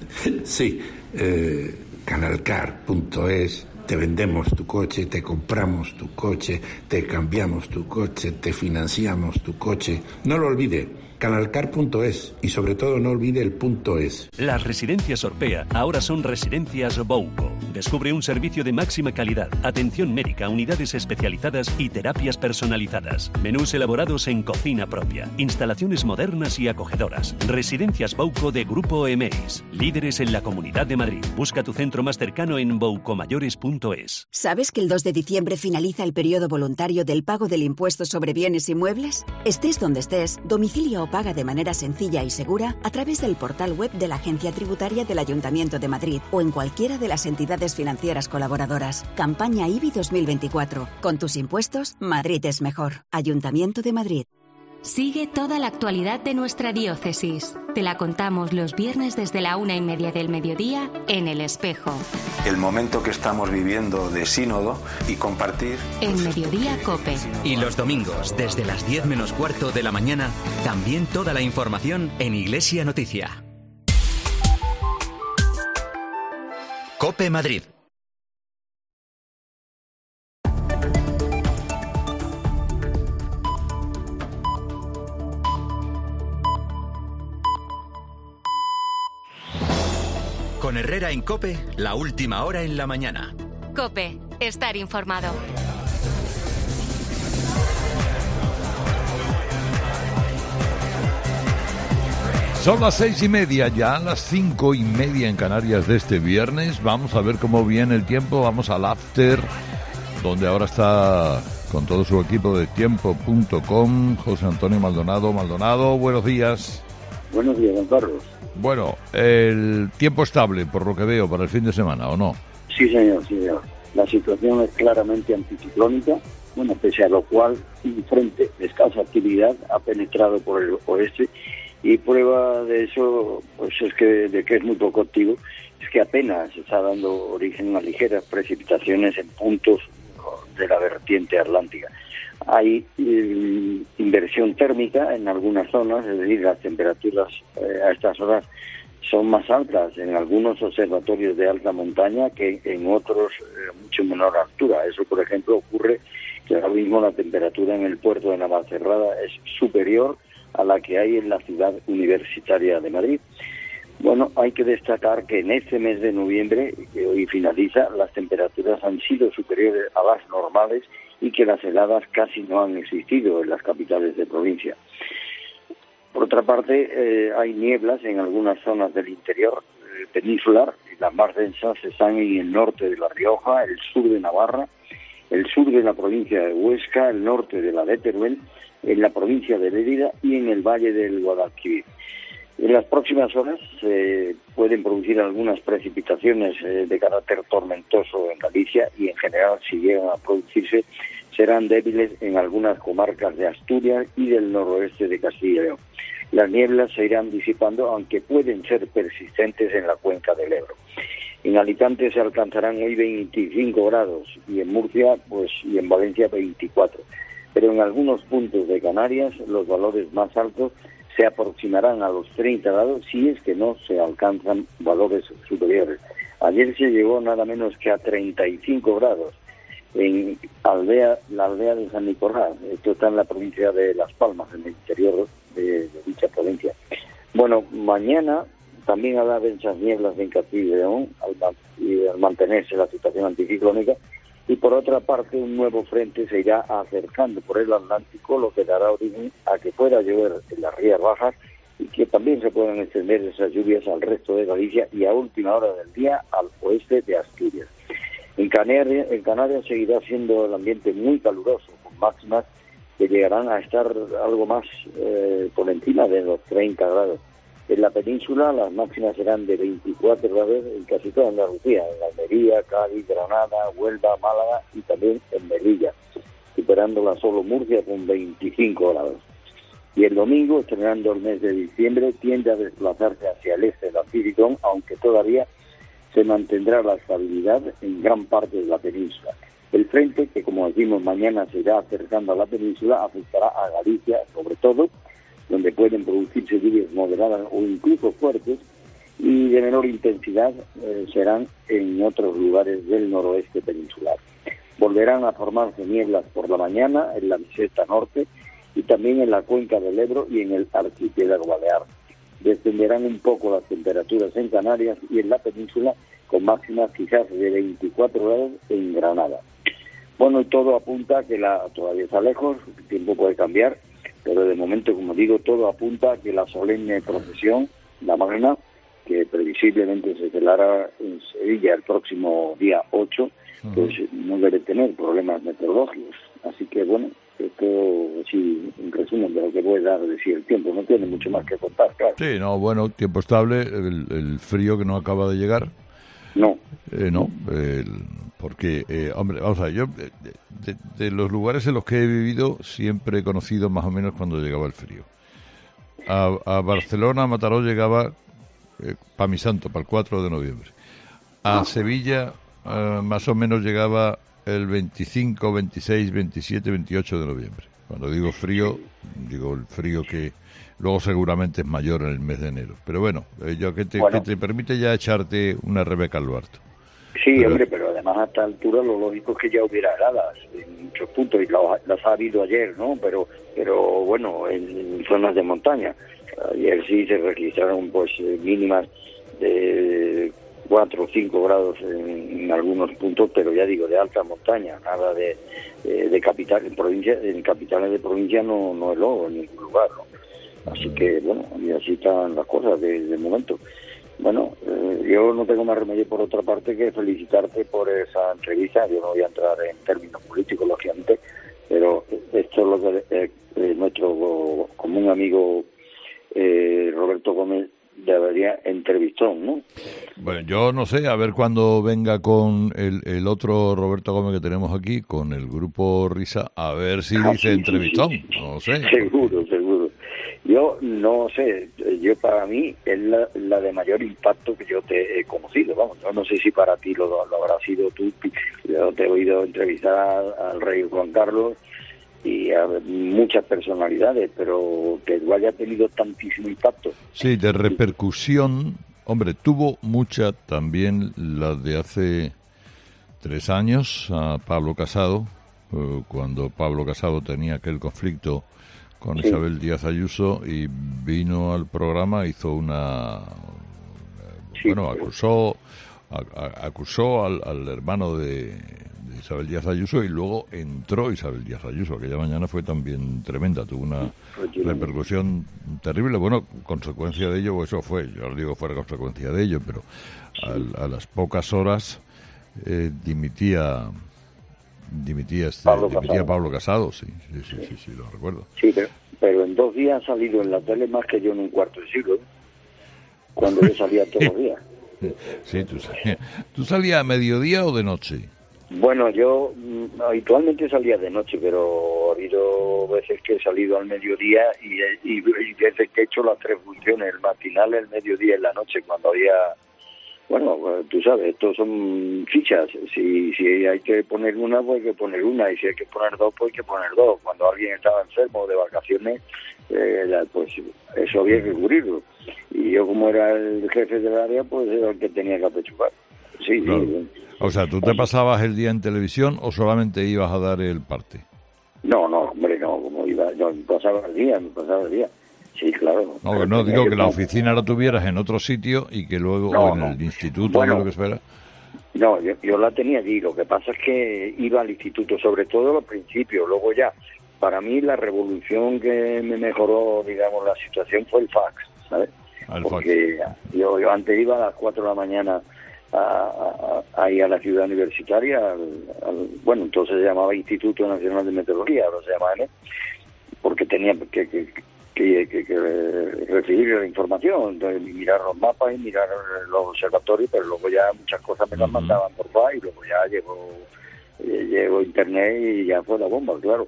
Speaker 26: Sí, eh, canalcar punto es. Te vendemos tu coche, te compramos tu coche, te cambiamos tu coche, te financiamos tu coche. No lo olvide, canalcar punto es y sobre todo no olvide el punto es.
Speaker 28: Las residencias Orpea ahora son residencias Bouco. Descubre un servicio de máxima calidad, atención médica, unidades especializadas y terapias personalizadas. Menús elaborados en cocina propia, instalaciones modernas y acogedoras. Residencias Bouco de Grupo Emeis, líderes en la Comunidad de Madrid. Busca tu centro más cercano en boucomayores punto es. punto es.
Speaker 7: ¿Sabes que el dos de diciembre finaliza el periodo voluntario del pago del impuesto sobre bienes inmuebles? Estés donde estés, domicilia o paga de manera sencilla y segura a través del portal web de la Agencia Tributaria del Ayuntamiento de Madrid o en cualquiera de las entidades financieras colaboradoras. Campaña I B I dos mil veinticuatro. Con tus impuestos, Madrid es mejor. Ayuntamiento de Madrid.
Speaker 2: Sigue toda la actualidad de nuestra diócesis. Te la contamos los viernes desde la una y media del mediodía en El Espejo.
Speaker 8: El momento que estamos viviendo de sínodo y compartir.
Speaker 2: En Mediodía Cope.
Speaker 1: Y los domingos, desde las diez menos cuarto de la mañana, también toda la información en Iglesia Noticia. Cope Madrid. Con Herrera en Cope, la última hora en la mañana.
Speaker 2: Cope, estar informado.
Speaker 3: Son las seis y media, ya las cinco y media en Canarias de este viernes. Vamos a ver cómo viene el tiempo. Vamos al after, donde ahora está con todo su equipo de tiempo punto com, José Antonio Maldonado. Maldonado, buenos días.
Speaker 10: Buenos días, don Carlos.
Speaker 3: Bueno, el tiempo estable, por lo que veo, para el fin de semana, ¿o no?
Speaker 10: Sí, señor, sí, señor. La situación es claramente anticiclónica, bueno, pese a lo cual un frente de escasa actividad ha penetrado por el oeste y prueba de eso, pues es que de que es muy poco activo, es que apenas está dando origen a ligeras precipitaciones en puntos de la vertiente atlántica. Hay eh, inversión térmica en algunas zonas, es decir, las temperaturas eh, a estas horas son más altas en algunos observatorios de alta montaña que en otros eh, mucho menor altura. Eso, por ejemplo, ocurre que ahora mismo la temperatura en el puerto de Navacerrada es superior a la que hay en la ciudad universitaria de Madrid. Bueno, hay que destacar que en este mes de noviembre, que hoy finaliza, las temperaturas han sido superiores a las normales y que las heladas casi no han existido en las capitales de provincia. Por otra parte, eh, hay nieblas en algunas zonas del interior eh, peninsular, y las más densas están en el norte de La Rioja, el sur de Navarra, el sur de la provincia de Huesca, el norte de la de Teruel, en la provincia de Lérida y en el valle del Guadalquivir. En las próximas horas se eh, pueden producir algunas precipitaciones eh, de carácter tormentoso en Galicia y en general, si llegan a producirse, serán débiles en algunas comarcas de Asturias y del noroeste de Castilla y León. Las nieblas se irán disipando, aunque pueden ser persistentes en la cuenca del Ebro. En Alicante se alcanzarán hoy veinticinco grados y en Murcia pues y en Valencia veinticuatro. Pero en algunos puntos de Canarias los valores más altos se aproximarán a los treinta grados si es que no se alcanzan valores superiores. Ayer se llegó nada menos que a treinta y cinco grados en aldea, la aldea de San Nicolás. Esto está en la provincia de Las Palmas, en el interior de, de dicha provincia. Bueno, mañana también habrá densas nieblas en Castilla y León al, y al mantenerse la situación anticiclónica. Y por otra parte, un nuevo frente se irá acercando por el Atlántico, lo que dará origen a que pueda llover en las Rías Bajas y que también se puedan extender esas lluvias al resto de Galicia y a última hora del día al oeste de Asturias. En Canarias, en Canarias seguirá siendo el ambiente muy caluroso, con máximas que llegarán a estar algo más eh, por encima de los treinta grados. En la península las máximas serán de veinticuatro grados en casi toda Andalucía, en Almería, Cádiz, Granada, Huelva, Málaga y también en Melilla, superándola solo Murcia con veinticinco grados. Y el domingo, estrenando el mes de diciembre, tiende a desplazarse hacia el este del anticiclón, aunque todavía se mantendrá la estabilidad en gran parte de la península. El frente, que como decimos mañana se irá acercando a la península, afectará a Galicia sobre todo, donde pueden producirse lluvias moderadas o incluso fuertes, y de menor intensidad eh, serán en otros lugares del noroeste peninsular. Volverán a formarse nieblas por la mañana en la meseta norte y también en la cuenca del Ebro y en el archipiélago balear. Descenderán un poco las temperaturas en Canarias y en la península, con máximas quizás de veinticuatro grados en Granada. Bueno, y todo apunta a que la, todavía está lejos, el tiempo puede cambiar, pero de momento, como digo, todo apunta a que la solemne procesión, la magna, que previsiblemente se celará en Sevilla el próximo día ocho, uh-huh. pues no debe tener problemas meteorológicos. Así que, bueno, esto sí, en resumen de lo que puede dar decir el tiempo, no tiene mucho más que contar, claro.
Speaker 3: Sí, no, bueno, tiempo estable, el, el frío que no acaba de llegar.
Speaker 10: No.
Speaker 3: Eh, no, el, porque, eh, hombre, vamos a ver, yo de, de, de los lugares en los que he vivido siempre he conocido más o menos cuando llegaba el frío. A, a Barcelona, a Mataró llegaba eh, para mi santo, para el cuatro de noviembre. A Sevilla eh, más o menos llegaba el veinticinco, veintiséis, veintisiete, veintiocho de noviembre. Cuando digo frío, digo el frío que luego seguramente es mayor en el mes de enero. Pero bueno, eh, yo que te, bueno. que te permite ya echarte una Rebeca al Barto.
Speaker 10: Sí,
Speaker 3: pero,
Speaker 10: hombre, pero además a esta altura lo lógico es que ya hubiera heladas en muchos puntos, y las ha habido ayer, ¿no? Pero pero bueno, en zonas de montaña. Ayer sí se registraron pues mínimas de cuatro o cinco grados en, en algunos puntos, pero ya digo, de alta montaña, nada de, de, de capital, en provincia, en capitales de provincia no, no es lobo en ningún lugar, ¿no? Así que, bueno, y así están las cosas de, de momento. Bueno, eh, yo no tengo más remedio por otra parte que felicitarte por esa entrevista. Yo no voy a entrar en términos políticos, lógicamente, pero esto es lo que eh, eh, nuestro común amigo eh, Roberto Gómez debería entrevistar, ¿no?
Speaker 3: Bueno, yo no sé, a ver cuando venga con el, el otro Roberto Gómez que tenemos aquí, con el grupo Risa, a ver si
Speaker 10: ah,
Speaker 3: dice
Speaker 10: sí,
Speaker 3: entrevistón,
Speaker 10: sí, sí.
Speaker 3: no sé.
Speaker 10: Seguro, seguro. Yo no sé, yo para mí es la, la de mayor impacto que yo te he conocido, vamos, yo no sé si para ti lo, lo habrá sido tú. Yo te he oído entrevistar al rey Juan Carlos y a muchas personalidades, pero que no haya tenido tantísimo impacto.
Speaker 3: Sí, de repercusión, hombre, tuvo mucha también la de hace tres años a Pablo Casado, eh, cuando Pablo Casado tenía aquel conflicto con sí. Isabel Díaz Ayuso y vino al programa, hizo una... Sí, bueno, acusó, a, a, acusó al, al hermano de... de Isabel Díaz Ayuso, y luego entró Isabel Díaz Ayuso. Aquella mañana fue también tremenda, tuvo una repercusión terrible. Bueno, consecuencia de ello, eso fue, yo os digo fuera consecuencia de ello, pero a, a las pocas horas eh, dimitía dimitía este,
Speaker 10: Pablo
Speaker 3: dimitía
Speaker 10: Casado.
Speaker 3: Pablo Casado, sí, sí, sí, sí, sí, lo recuerdo.
Speaker 10: Sí, pero, pero en dos días ha salido en la tele más que yo en un cuarto de siglo, ¿eh? Cuando yo salía todos los días.
Speaker 3: Sí, tú salías, ¿tú salías a mediodía o de noche?
Speaker 10: Bueno, yo mm, habitualmente salía de noche, pero ha habido veces que he salido al mediodía y, y, y veces que he hecho las tres funciones, el matinal, el mediodía y la noche, cuando había... Bueno, tú sabes, estos son fichas. Si si hay que poner una, pues hay que poner una. Y si hay que poner dos, pues hay que poner dos. Cuando alguien estaba enfermo de vacaciones, eh, pues eso había que cubrirlo. Y yo, como era el jefe del área, pues era el que tenía que apechugar. Sí,
Speaker 3: claro.
Speaker 10: sí.
Speaker 3: O sea, ¿tú te pasabas el día en televisión o solamente ibas a dar el parte?
Speaker 10: No, no, hombre, no. Como iba, yo me pasaba el día, me pasaba el día. Sí, claro.
Speaker 3: No, no digo que la oficina la tuvieras en otro sitio y que luego
Speaker 10: no,
Speaker 3: en
Speaker 10: no.
Speaker 3: el instituto
Speaker 10: bueno,
Speaker 3: o lo que fuera.
Speaker 10: No, yo, yo la tenía allí. Lo que pasa es que iba al instituto, sobre todo al principio. Luego ya, para mí la revolución que me mejoró, digamos, la situación fue el fax, ¿sabes?
Speaker 3: Al
Speaker 10: Porque
Speaker 3: fax.
Speaker 10: Yo, yo antes iba a las cuatro de la mañana a, a, a, ahí a la ciudad universitaria, al, al, bueno, entonces se llamaba Instituto Nacional de Meteorología, ahora se llama N, porque tenía que... que Que, que, que recibir la información, entonces mirar los mapas y mirar los observatorios, pero luego ya muchas cosas me las mandaban por fax y luego ya llegó, eh, llegó internet y ya fue la bomba, claro.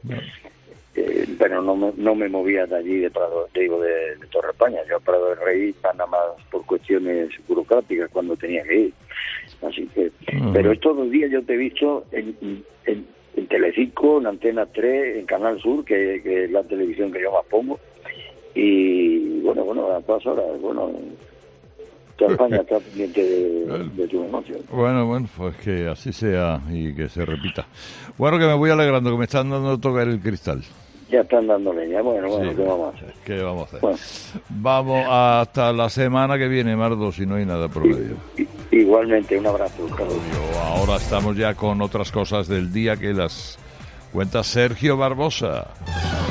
Speaker 10: Eh, pero no me, no me movía de allí, de Prado, digo, de, de Torre España. Yo a Prado del Rey nada más por cuestiones burocráticas cuando tenía que ir. Así que, uh-huh. Pero estos dos días yo te he visto en, en, en Telecinco, en Antena tres, en Canal Sur, que, que es la televisión que yo más pongo. Y bueno, bueno, a todas horas, bueno, toda España está pendiente de, de tu negocio.
Speaker 3: Bueno, bueno, pues que así sea y que se repita. Bueno, que me voy alegrando, que me están dando a tocar el cristal.
Speaker 10: Ya están dando leña, bueno, bueno,
Speaker 3: sí,
Speaker 10: ¿qué vamos a hacer?
Speaker 3: ¿Qué vamos a hacer?
Speaker 10: Bueno.
Speaker 3: Vamos hasta la semana que viene, Mardo, si no hay nada por medio.
Speaker 10: Igualmente, un abrazo. Carlos.
Speaker 3: Ahora estamos ya con otras cosas del día que las cuenta Sergio Barbosa.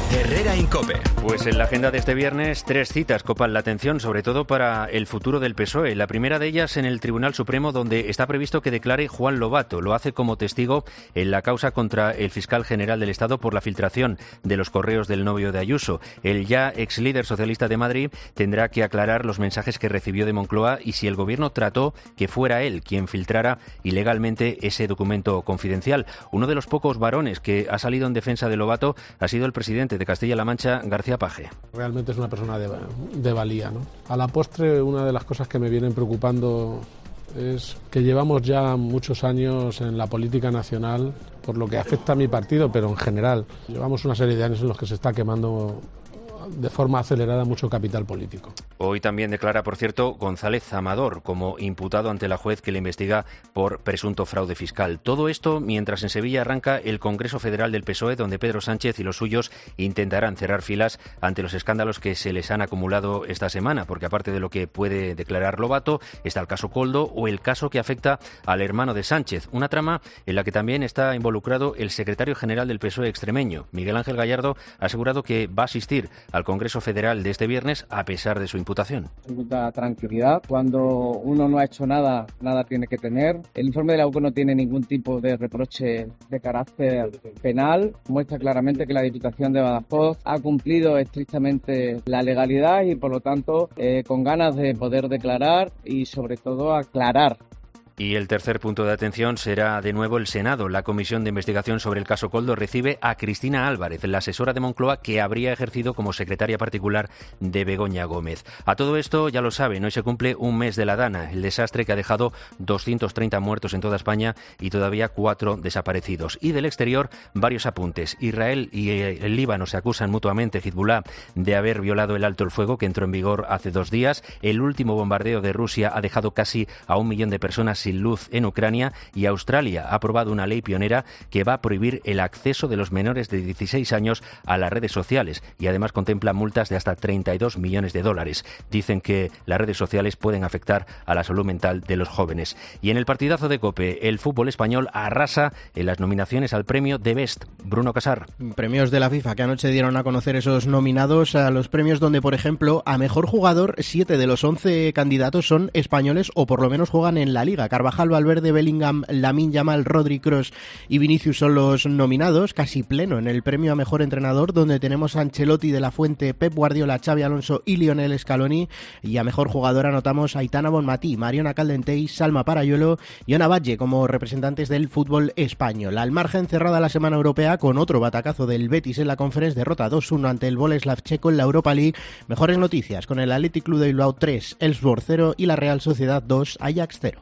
Speaker 1: Herrera Incope.
Speaker 5: Pues en la agenda de este viernes, tres citas copan la atención, sobre todo para el futuro del P S O E. La primera de ellas en el Tribunal Supremo, donde está previsto que declare Juan Lobato. Lo hace como testigo en la causa contra el fiscal general del Estado por la filtración de los correos del novio de Ayuso. El ya ex líder socialista de Madrid tendrá que aclarar los mensajes que recibió de Moncloa y si el gobierno trató que fuera él quien filtrara ilegalmente ese documento confidencial. Uno de los pocos varones que ha salido en defensa de Lobato ha sido el presidente de Castilla-La Mancha, García Paje.
Speaker 11: Realmente es una persona de, de valía, ¿no? A la postre, una de las cosas que me vienen preocupando es que llevamos ya muchos años en la política nacional, por lo que afecta a mi partido, pero en general. Llevamos una serie de años en los que se está quemando de forma acelerada mucho capital político.
Speaker 5: Hoy también declara, por cierto, González Amador como imputado ante la juez que le investiga por presunto fraude fiscal. Todo esto mientras en Sevilla arranca el Congreso Federal del P S O E, donde Pedro Sánchez y los suyos intentarán cerrar filas ante los escándalos que se les han acumulado esta semana, porque aparte de lo que puede declarar Lobato, está el caso Koldo o el caso que afecta al hermano de Sánchez, una trama en la que también está involucrado el secretario general del P S O E extremeño. Miguel Ángel Gallardo ha asegurado que va a asistir al Congreso Federal de este viernes a pesar de su imputación.
Speaker 12: Mucha tranquilidad. Cuando uno no ha hecho nada, nada tiene que tener. El informe de la U C O no tiene ningún tipo de reproche de carácter penal. Muestra claramente que la Diputación de Badajoz ha cumplido estrictamente la legalidad y, por lo tanto, eh, con ganas de poder declarar y, sobre todo, aclarar.
Speaker 5: Y el tercer punto de atención será de nuevo el Senado. La Comisión de Investigación sobre el caso Koldo recibe a Cristina Álvarez, la asesora de Moncloa que habría ejercido como secretaria particular de Begoña Gómez. A todo esto, ya lo saben, hoy se cumple un mes de la Dana, el desastre que ha dejado doscientos treinta muertos en toda España y todavía cuatro desaparecidos. Y del exterior, varios apuntes. Israel y el Líbano se acusan mutuamente, Hezbollah, de haber violado el alto el fuego que entró en vigor hace dos días. El último bombardeo de Rusia ha dejado casi a un millón de personas sin luz en Ucrania y Australia ha aprobado una ley pionera que va a prohibir el acceso de los menores de dieciséis años a las redes sociales y además contempla multas de hasta treinta y dos millones de dólares. Dicen que las redes sociales pueden afectar a la salud mental de los jóvenes. Y en el partidazo de COPE, el fútbol español arrasa en las nominaciones al premio de Best. Bruno Casar.
Speaker 13: Premios de la FIFA que anoche dieron a conocer esos nominados a los premios donde, por ejemplo, a mejor jugador, siete de los once candidatos son españoles o por lo menos juegan en la Liga. Carvajal, Valverde, Bellingham, Lamine Yamal, Rodri, Kroos y Vinicius son los nominados, casi pleno en el premio a mejor entrenador, donde tenemos a Ancelotti, De la Fuente, Pep Guardiola, Xabi Alonso y Lionel Scaloni, y a mejor jugador anotamos a Aitana Bonmatí, Mariona Caldentey, Salma Parayuelo y Ona Batlle como representantes del fútbol español. Al margen, cerrada la semana europea con otro batacazo del Betis en la Conference, derrota dos uno ante el Boleslav checo en la Europa League. Mejores noticias con el Athletic Club de Bilbao tres, Elfsborg cero y la Real Sociedad dos, Ajax cero.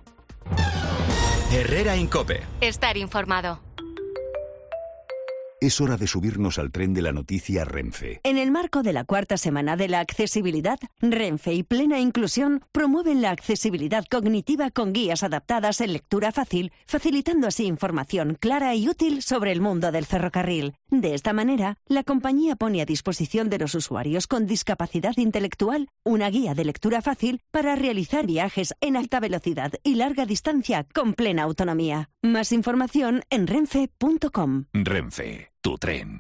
Speaker 1: Herrera Incope.
Speaker 2: Estar informado.
Speaker 14: Es hora de subirnos al tren de la noticia Renfe.
Speaker 6: En el marco de la cuarta semana de la accesibilidad, Renfe y Plena Inclusión promueven la accesibilidad cognitiva con guías adaptadas en lectura fácil, facilitando así información clara y útil sobre el mundo del ferrocarril. De esta manera, la compañía pone a disposición de los usuarios con discapacidad intelectual una guía de lectura fácil para realizar viajes en alta velocidad y larga distancia con plena autonomía. Más información en renfe punto com.
Speaker 25: Renfe, tu tren.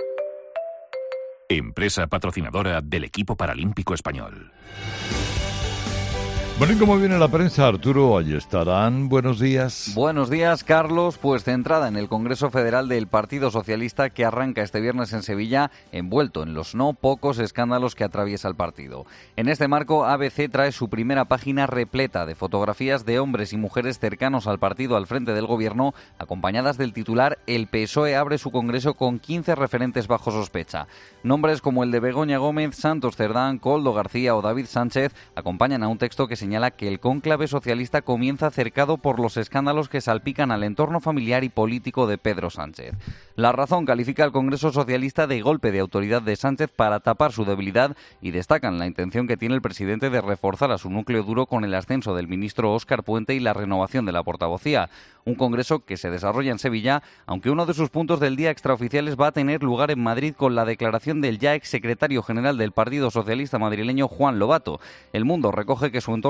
Speaker 25: Empresa patrocinadora del equipo paralímpico español.
Speaker 3: Bueno, ¿y cómo viene la prensa, Arturo? Allí estarán. Buenos días.
Speaker 16: Buenos días, Carlos. Pues centrada en el Congreso Federal del Partido Socialista que arranca este viernes en Sevilla, envuelto en los no pocos escándalos que atraviesa el partido. En este marco, A B C trae su primera página repleta de fotografías de hombres y mujeres cercanos al partido al frente del gobierno, acompañadas del titular «El P S O E abre su Congreso con quince referentes bajo sospecha». Nombres como el de Begoña Gómez, Santos Cerdán, Koldo García o David Sánchez acompañan a un texto que se señala que el cónclave socialista comienza cercado por los escándalos que salpican al entorno familiar y político de Pedro Sánchez. La Razón califica al Congreso Socialista de golpe de autoridad de Sánchez para tapar su debilidad y destacan la intención que tiene el presidente de reforzar a su núcleo duro con el ascenso del ministro Óscar Puente y la renovación de la portavocía. Un congreso que se desarrolla en Sevilla, aunque uno de sus puntos del día extraoficiales va a tener lugar en Madrid con la declaración del ya exsecretario general del Partido Socialista madrileño Juan Lobato. El Mundo recoge que su entorno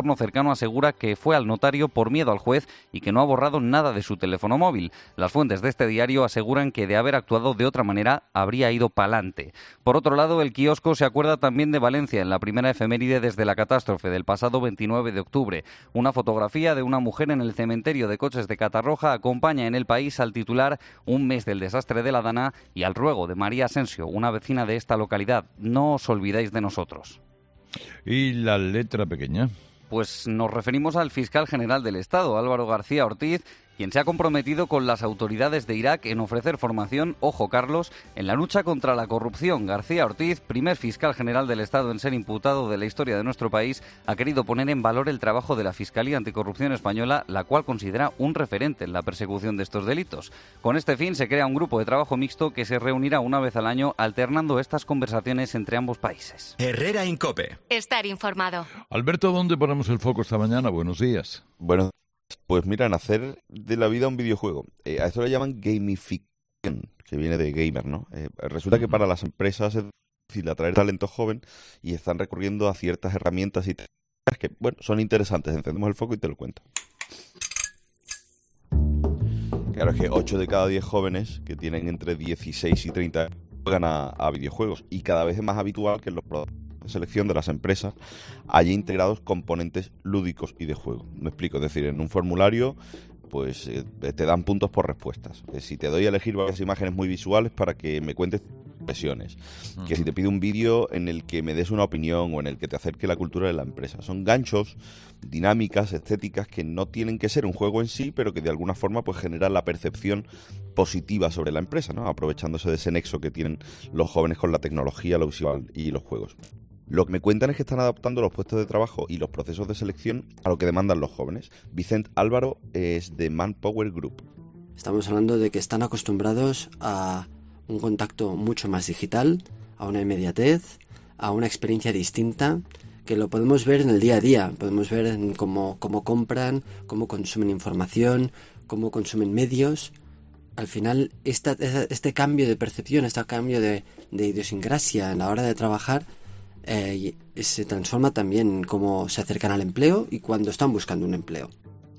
Speaker 16: entorno cercano asegura que fue al notario por miedo al juez y que no ha borrado nada de su teléfono móvil. Las fuentes de este diario aseguran que de haber actuado de otra manera habría ido pa'lante. Por otro lado, el kiosco se acuerda también de Valencia en la primera efeméride desde la catástrofe del pasado veintinueve de octubre. Una fotografía de una mujer en el cementerio de coches de Catarroja acompaña en El País al titular Un mes del desastre de la Dana y al ruego de María Asensio, una vecina de esta localidad: no os olvidéis de nosotros.
Speaker 3: ¿Y la letra pequeña?
Speaker 16: Pues nos referimos al fiscal general del Estado, Álvaro García Ortiz, quien se ha comprometido con las autoridades de Irak en ofrecer formación, ojo Carlos, en la lucha contra la corrupción. García Ortiz, primer fiscal general del Estado en ser imputado de la historia de nuestro país, ha querido poner en valor el trabajo de la Fiscalía Anticorrupción Española, la cual considera un referente en la persecución de estos delitos. Con este fin se crea un grupo de trabajo mixto que se reunirá una vez al año alternando estas conversaciones entre ambos países.
Speaker 1: Herrera en COPE.
Speaker 2: Estar informado.
Speaker 3: Alberto, ¿dónde ponemos el foco esta mañana? Buenos días.
Speaker 9: Bueno, pues mira, en hacer de la vida un videojuego. Eh, a esto le llaman gamification, que viene de gamer, ¿no? Eh, resulta que para las empresas es difícil atraer talento joven y están recurriendo a ciertas herramientas y técnicas que, bueno, son interesantes. Encendemos el foco y te lo cuento. Claro, es que ocho de cada diez jóvenes que tienen entre dieciséis y treinta años juegan a, a videojuegos, y cada vez es más habitual que en los procesos de selección de las empresas haya integrados componentes lúdicos y de juego. Me explico, es decir, en un formulario pues eh, te dan puntos por respuestas. Eh, si te doy a elegir varias imágenes muy visuales para que me cuentes impresiones, uh-huh. que si te pido un vídeo en el que me des una opinión o en el que te acerque la cultura de la empresa. Son ganchos, dinámicas, estéticas que no tienen que ser un juego en sí, pero que de alguna forma pues generan la percepción positiva sobre la empresa, ¿no? Aprovechándose de ese nexo que tienen los jóvenes con la tecnología, lo visual y los juegos. Lo que me cuentan es que están adaptando los puestos de trabajo y los procesos de selección a lo que demandan los jóvenes. Vicent Álvaro es de Manpower Group.
Speaker 15: Estamos hablando de que están acostumbrados a un contacto mucho más digital, a una inmediatez, a una experiencia distinta, que lo podemos ver en el día a día. Podemos ver en cómo, cómo compran, cómo consumen información, cómo consumen medios. Al final, esta, este cambio de percepción, este cambio de, de idiosincrasia en la hora de trabajar, Eh, se transforma también en cómo se acercan al empleo y cuando están buscando un empleo.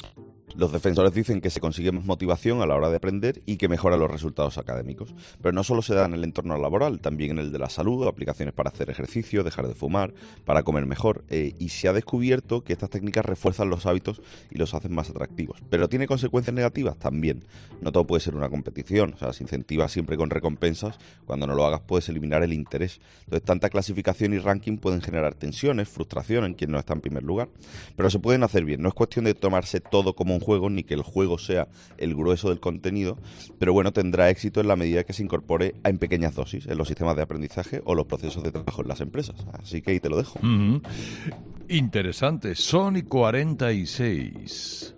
Speaker 9: Los defensores dicen que se consigue más motivación a la hora de aprender y que mejora los resultados académicos. Pero no solo se da en el entorno laboral, también en el de la salud, aplicaciones para hacer ejercicio, dejar de fumar, para comer mejor. Eh, y se ha descubierto que estas técnicas refuerzan los hábitos y los hacen más atractivos. ¿Pero tiene consecuencias negativas? También. No todo puede ser una competición. O sea, se incentiva siempre con recompensas. Cuando no lo hagas puedes eliminar el interés. Entonces, tanta clasificación y ranking pueden generar tensiones, frustración en quien no está en primer lugar. Pero se pueden hacer bien. No es cuestión de tomarse todo como un juego, ni que el juego sea el grueso del contenido, pero bueno, tendrá éxito en la medida que se incorpore en pequeñas dosis en los sistemas de aprendizaje o los procesos de trabajo en las empresas. Así que ahí te lo dejo.
Speaker 3: Mm-hmm. Interesante. Sony cuarenta y seis.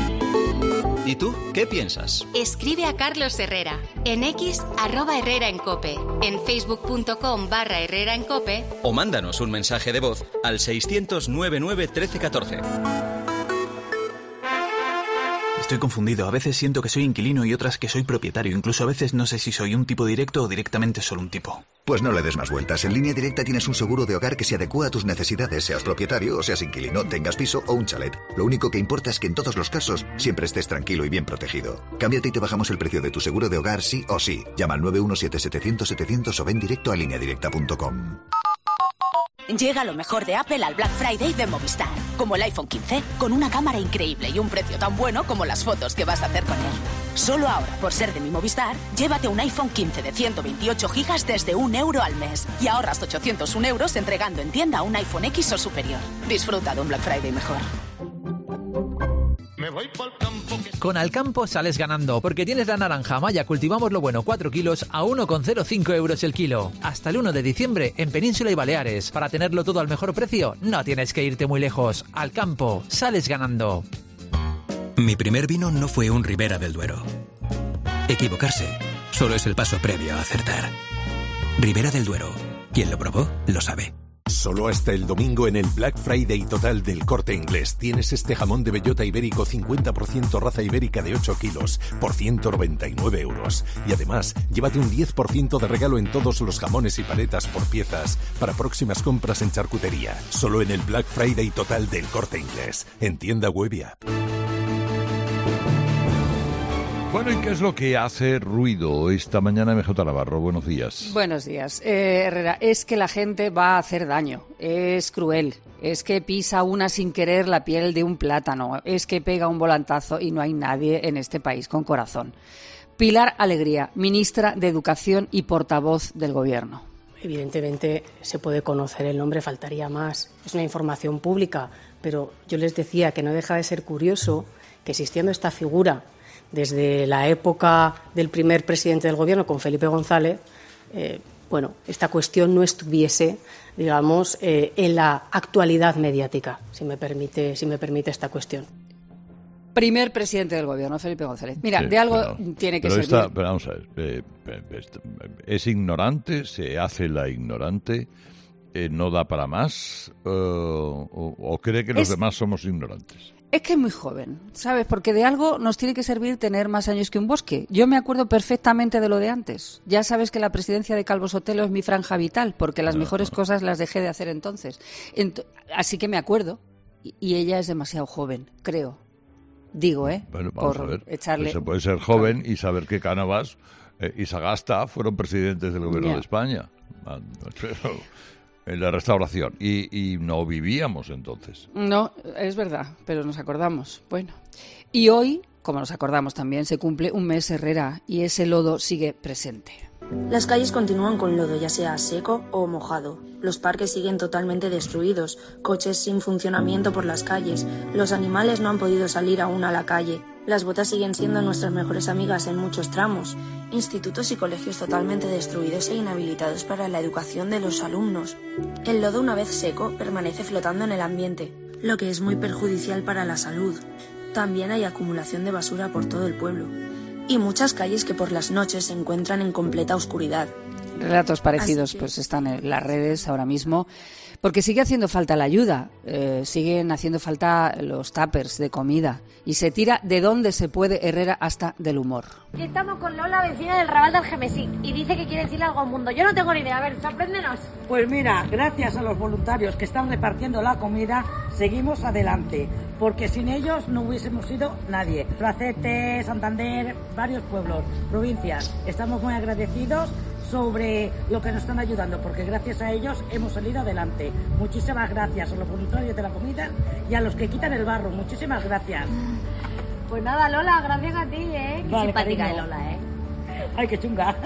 Speaker 1: ¿Y tú qué piensas?
Speaker 2: Escribe a Carlos Herrera en X, arroba Herrera en Cope, en facebook.com barra Herrera en Cope,
Speaker 1: o mándanos un mensaje de voz al seiscientos noventa y nueve trece catorce.
Speaker 17: Estoy confundido. A veces siento que soy inquilino y otras que soy propietario. Incluso a veces no sé si soy un tipo directo o directamente solo un tipo.
Speaker 18: Pues no le des más vueltas. En Línea Directa tienes un seguro de hogar que se adecúa a tus necesidades, seas propietario o seas inquilino, tengas piso o un chalet. Lo único que importa es que en todos los casos siempre estés tranquilo y bien protegido. Cámbiate y te bajamos el precio de tu seguro de hogar sí o sí. Llama al nueve uno siete setecientos setecientos o ven directo a línea directa punto com.
Speaker 19: Llega lo mejor de Apple al Black Friday de Movistar, como el iPhone quince, con una cámara increíble y un precio tan bueno como las fotos que vas a hacer con él. Solo ahora, por ser de mi Movistar, llévate un iPhone quince de ciento veintiocho gigas desde un euro al mes y ahorras ochocientos un euros entregando en tienda un iPhone X o superior. Disfruta de un Black Friday mejor.
Speaker 20: Me voy pa'l campo. Con Alcampo sales ganando, porque tienes la naranja Maya Cultivamos lo Bueno cuatro kilos a uno coma cero cinco euros el kilo. Hasta el uno de diciembre en Península y Baleares. Para tenerlo todo al mejor precio, no tienes que irte muy lejos. Alcampo, sales ganando.
Speaker 21: Mi primer vino no fue un Ribera del Duero. Equivocarse solo es el paso previo a acertar. Ribera del Duero. Quien lo probó, lo sabe.
Speaker 25: Solo hasta el domingo en el Black Friday total del Corte Inglés tienes este jamón de bellota ibérico cincuenta por ciento raza ibérica de ocho kilos por ciento noventa y nueve euros. Y además, llévate un diez por ciento de regalo en todos los jamones y paletas por piezas para próximas compras en charcutería. Solo en el Black Friday total del Corte Inglés, en tienda web y app.
Speaker 3: Bueno, ¿y qué es lo que hace ruido esta mañana, M J Navarro? Buenos días.
Speaker 4: Buenos días. Eh, Herrera, es que la gente va a hacer daño, es cruel, es que pisa una sin querer la piel de un plátano, es que pega un volantazo y no hay nadie en este país con corazón. Pilar Alegría, ministra de Educación y portavoz del Gobierno.
Speaker 7: Evidentemente se puede conocer el nombre, faltaría más. Es una información pública, pero yo les decía que no deja de ser curioso que existiendo esta figura desde la época del primer presidente del Gobierno, con Felipe González, eh, bueno, esta cuestión no estuviese, digamos, eh, en la actualidad mediática, si me permite, si me permite esta cuestión.
Speaker 4: Primer presidente del Gobierno, Felipe González. Mira,
Speaker 3: Sí,
Speaker 4: de algo
Speaker 3: pero,
Speaker 4: tiene que
Speaker 3: pero
Speaker 4: servir.
Speaker 3: esta, pero vamos a ver, eh, eh, es ignorante, se hace la ignorante, eh, no da para más, eh, o, o cree que los
Speaker 4: Es-
Speaker 3: demás somos ignorantes.
Speaker 4: Es que es muy joven, ¿sabes? Porque de algo nos tiene que servir tener más años que un bosque. Yo me acuerdo perfectamente de lo de antes. Ya sabes que la presidencia de Calvo Sotelo es mi franja vital, porque las mejores cosas las dejé de hacer entonces. Ent- así que me acuerdo. Y, y ella es demasiado joven, creo. Digo, ¿eh?
Speaker 3: Bueno, vamos
Speaker 4: Por
Speaker 3: a ver.
Speaker 4: echarle...
Speaker 3: Se puede ser joven y saber que Cánovas eh, y Sagasta fueron presidentes del Gobierno
Speaker 4: Ya.
Speaker 3: de España. Ah, pero en la Restauración. Y, y no vivíamos entonces.
Speaker 4: No, es verdad, pero nos acordamos. Bueno, y hoy, como nos acordamos también, se cumple un mes Herrera y ese lodo sigue presente.
Speaker 22: Las calles continúan con lodo, ya sea seco o mojado. Los parques siguen totalmente destruidos, coches sin funcionamiento por las calles, los animales no han podido salir aún a la calle, las botas siguen siendo nuestras mejores amigas en muchos tramos, institutos y colegios totalmente destruidos e inhabilitados para la educación de los alumnos. El lodo, una vez seco, permanece flotando en el ambiente, lo que es muy perjudicial para la salud. También hay acumulación de basura por todo el pueblo. Y muchas calles que por las noches se encuentran en completa oscuridad.
Speaker 4: Relatos parecidos
Speaker 22: Así que-
Speaker 4: pues están en las redes ahora mismo, porque sigue haciendo falta la ayuda, eh, siguen haciendo falta los tuppers de comida y se tira de donde se puede, Herrera, hasta del humor.
Speaker 23: Y estamos con Lola, vecina del Raval de Algemesí, y dice que quiere decirle algo al mundo. Yo no tengo ni idea, a ver, sorpréndenos.
Speaker 24: Pues mira, gracias a los voluntarios que están repartiendo la comida, seguimos adelante, porque sin ellos no hubiésemos sido nadie. Albacete, Santander, varios pueblos, provincias, estamos muy agradecidos sobre lo que nos están ayudando, porque gracias a ellos hemos salido adelante. Muchísimas gracias a los voluntarios de la comida y a los que quitan el barro, muchísimas gracias.
Speaker 23: Pues nada, Lola, gracias a ti, ¿eh? Qué
Speaker 24: Vale,
Speaker 23: simpática
Speaker 24: cariño.
Speaker 23: de Lola, ¿eh?
Speaker 24: Ay, qué chunga.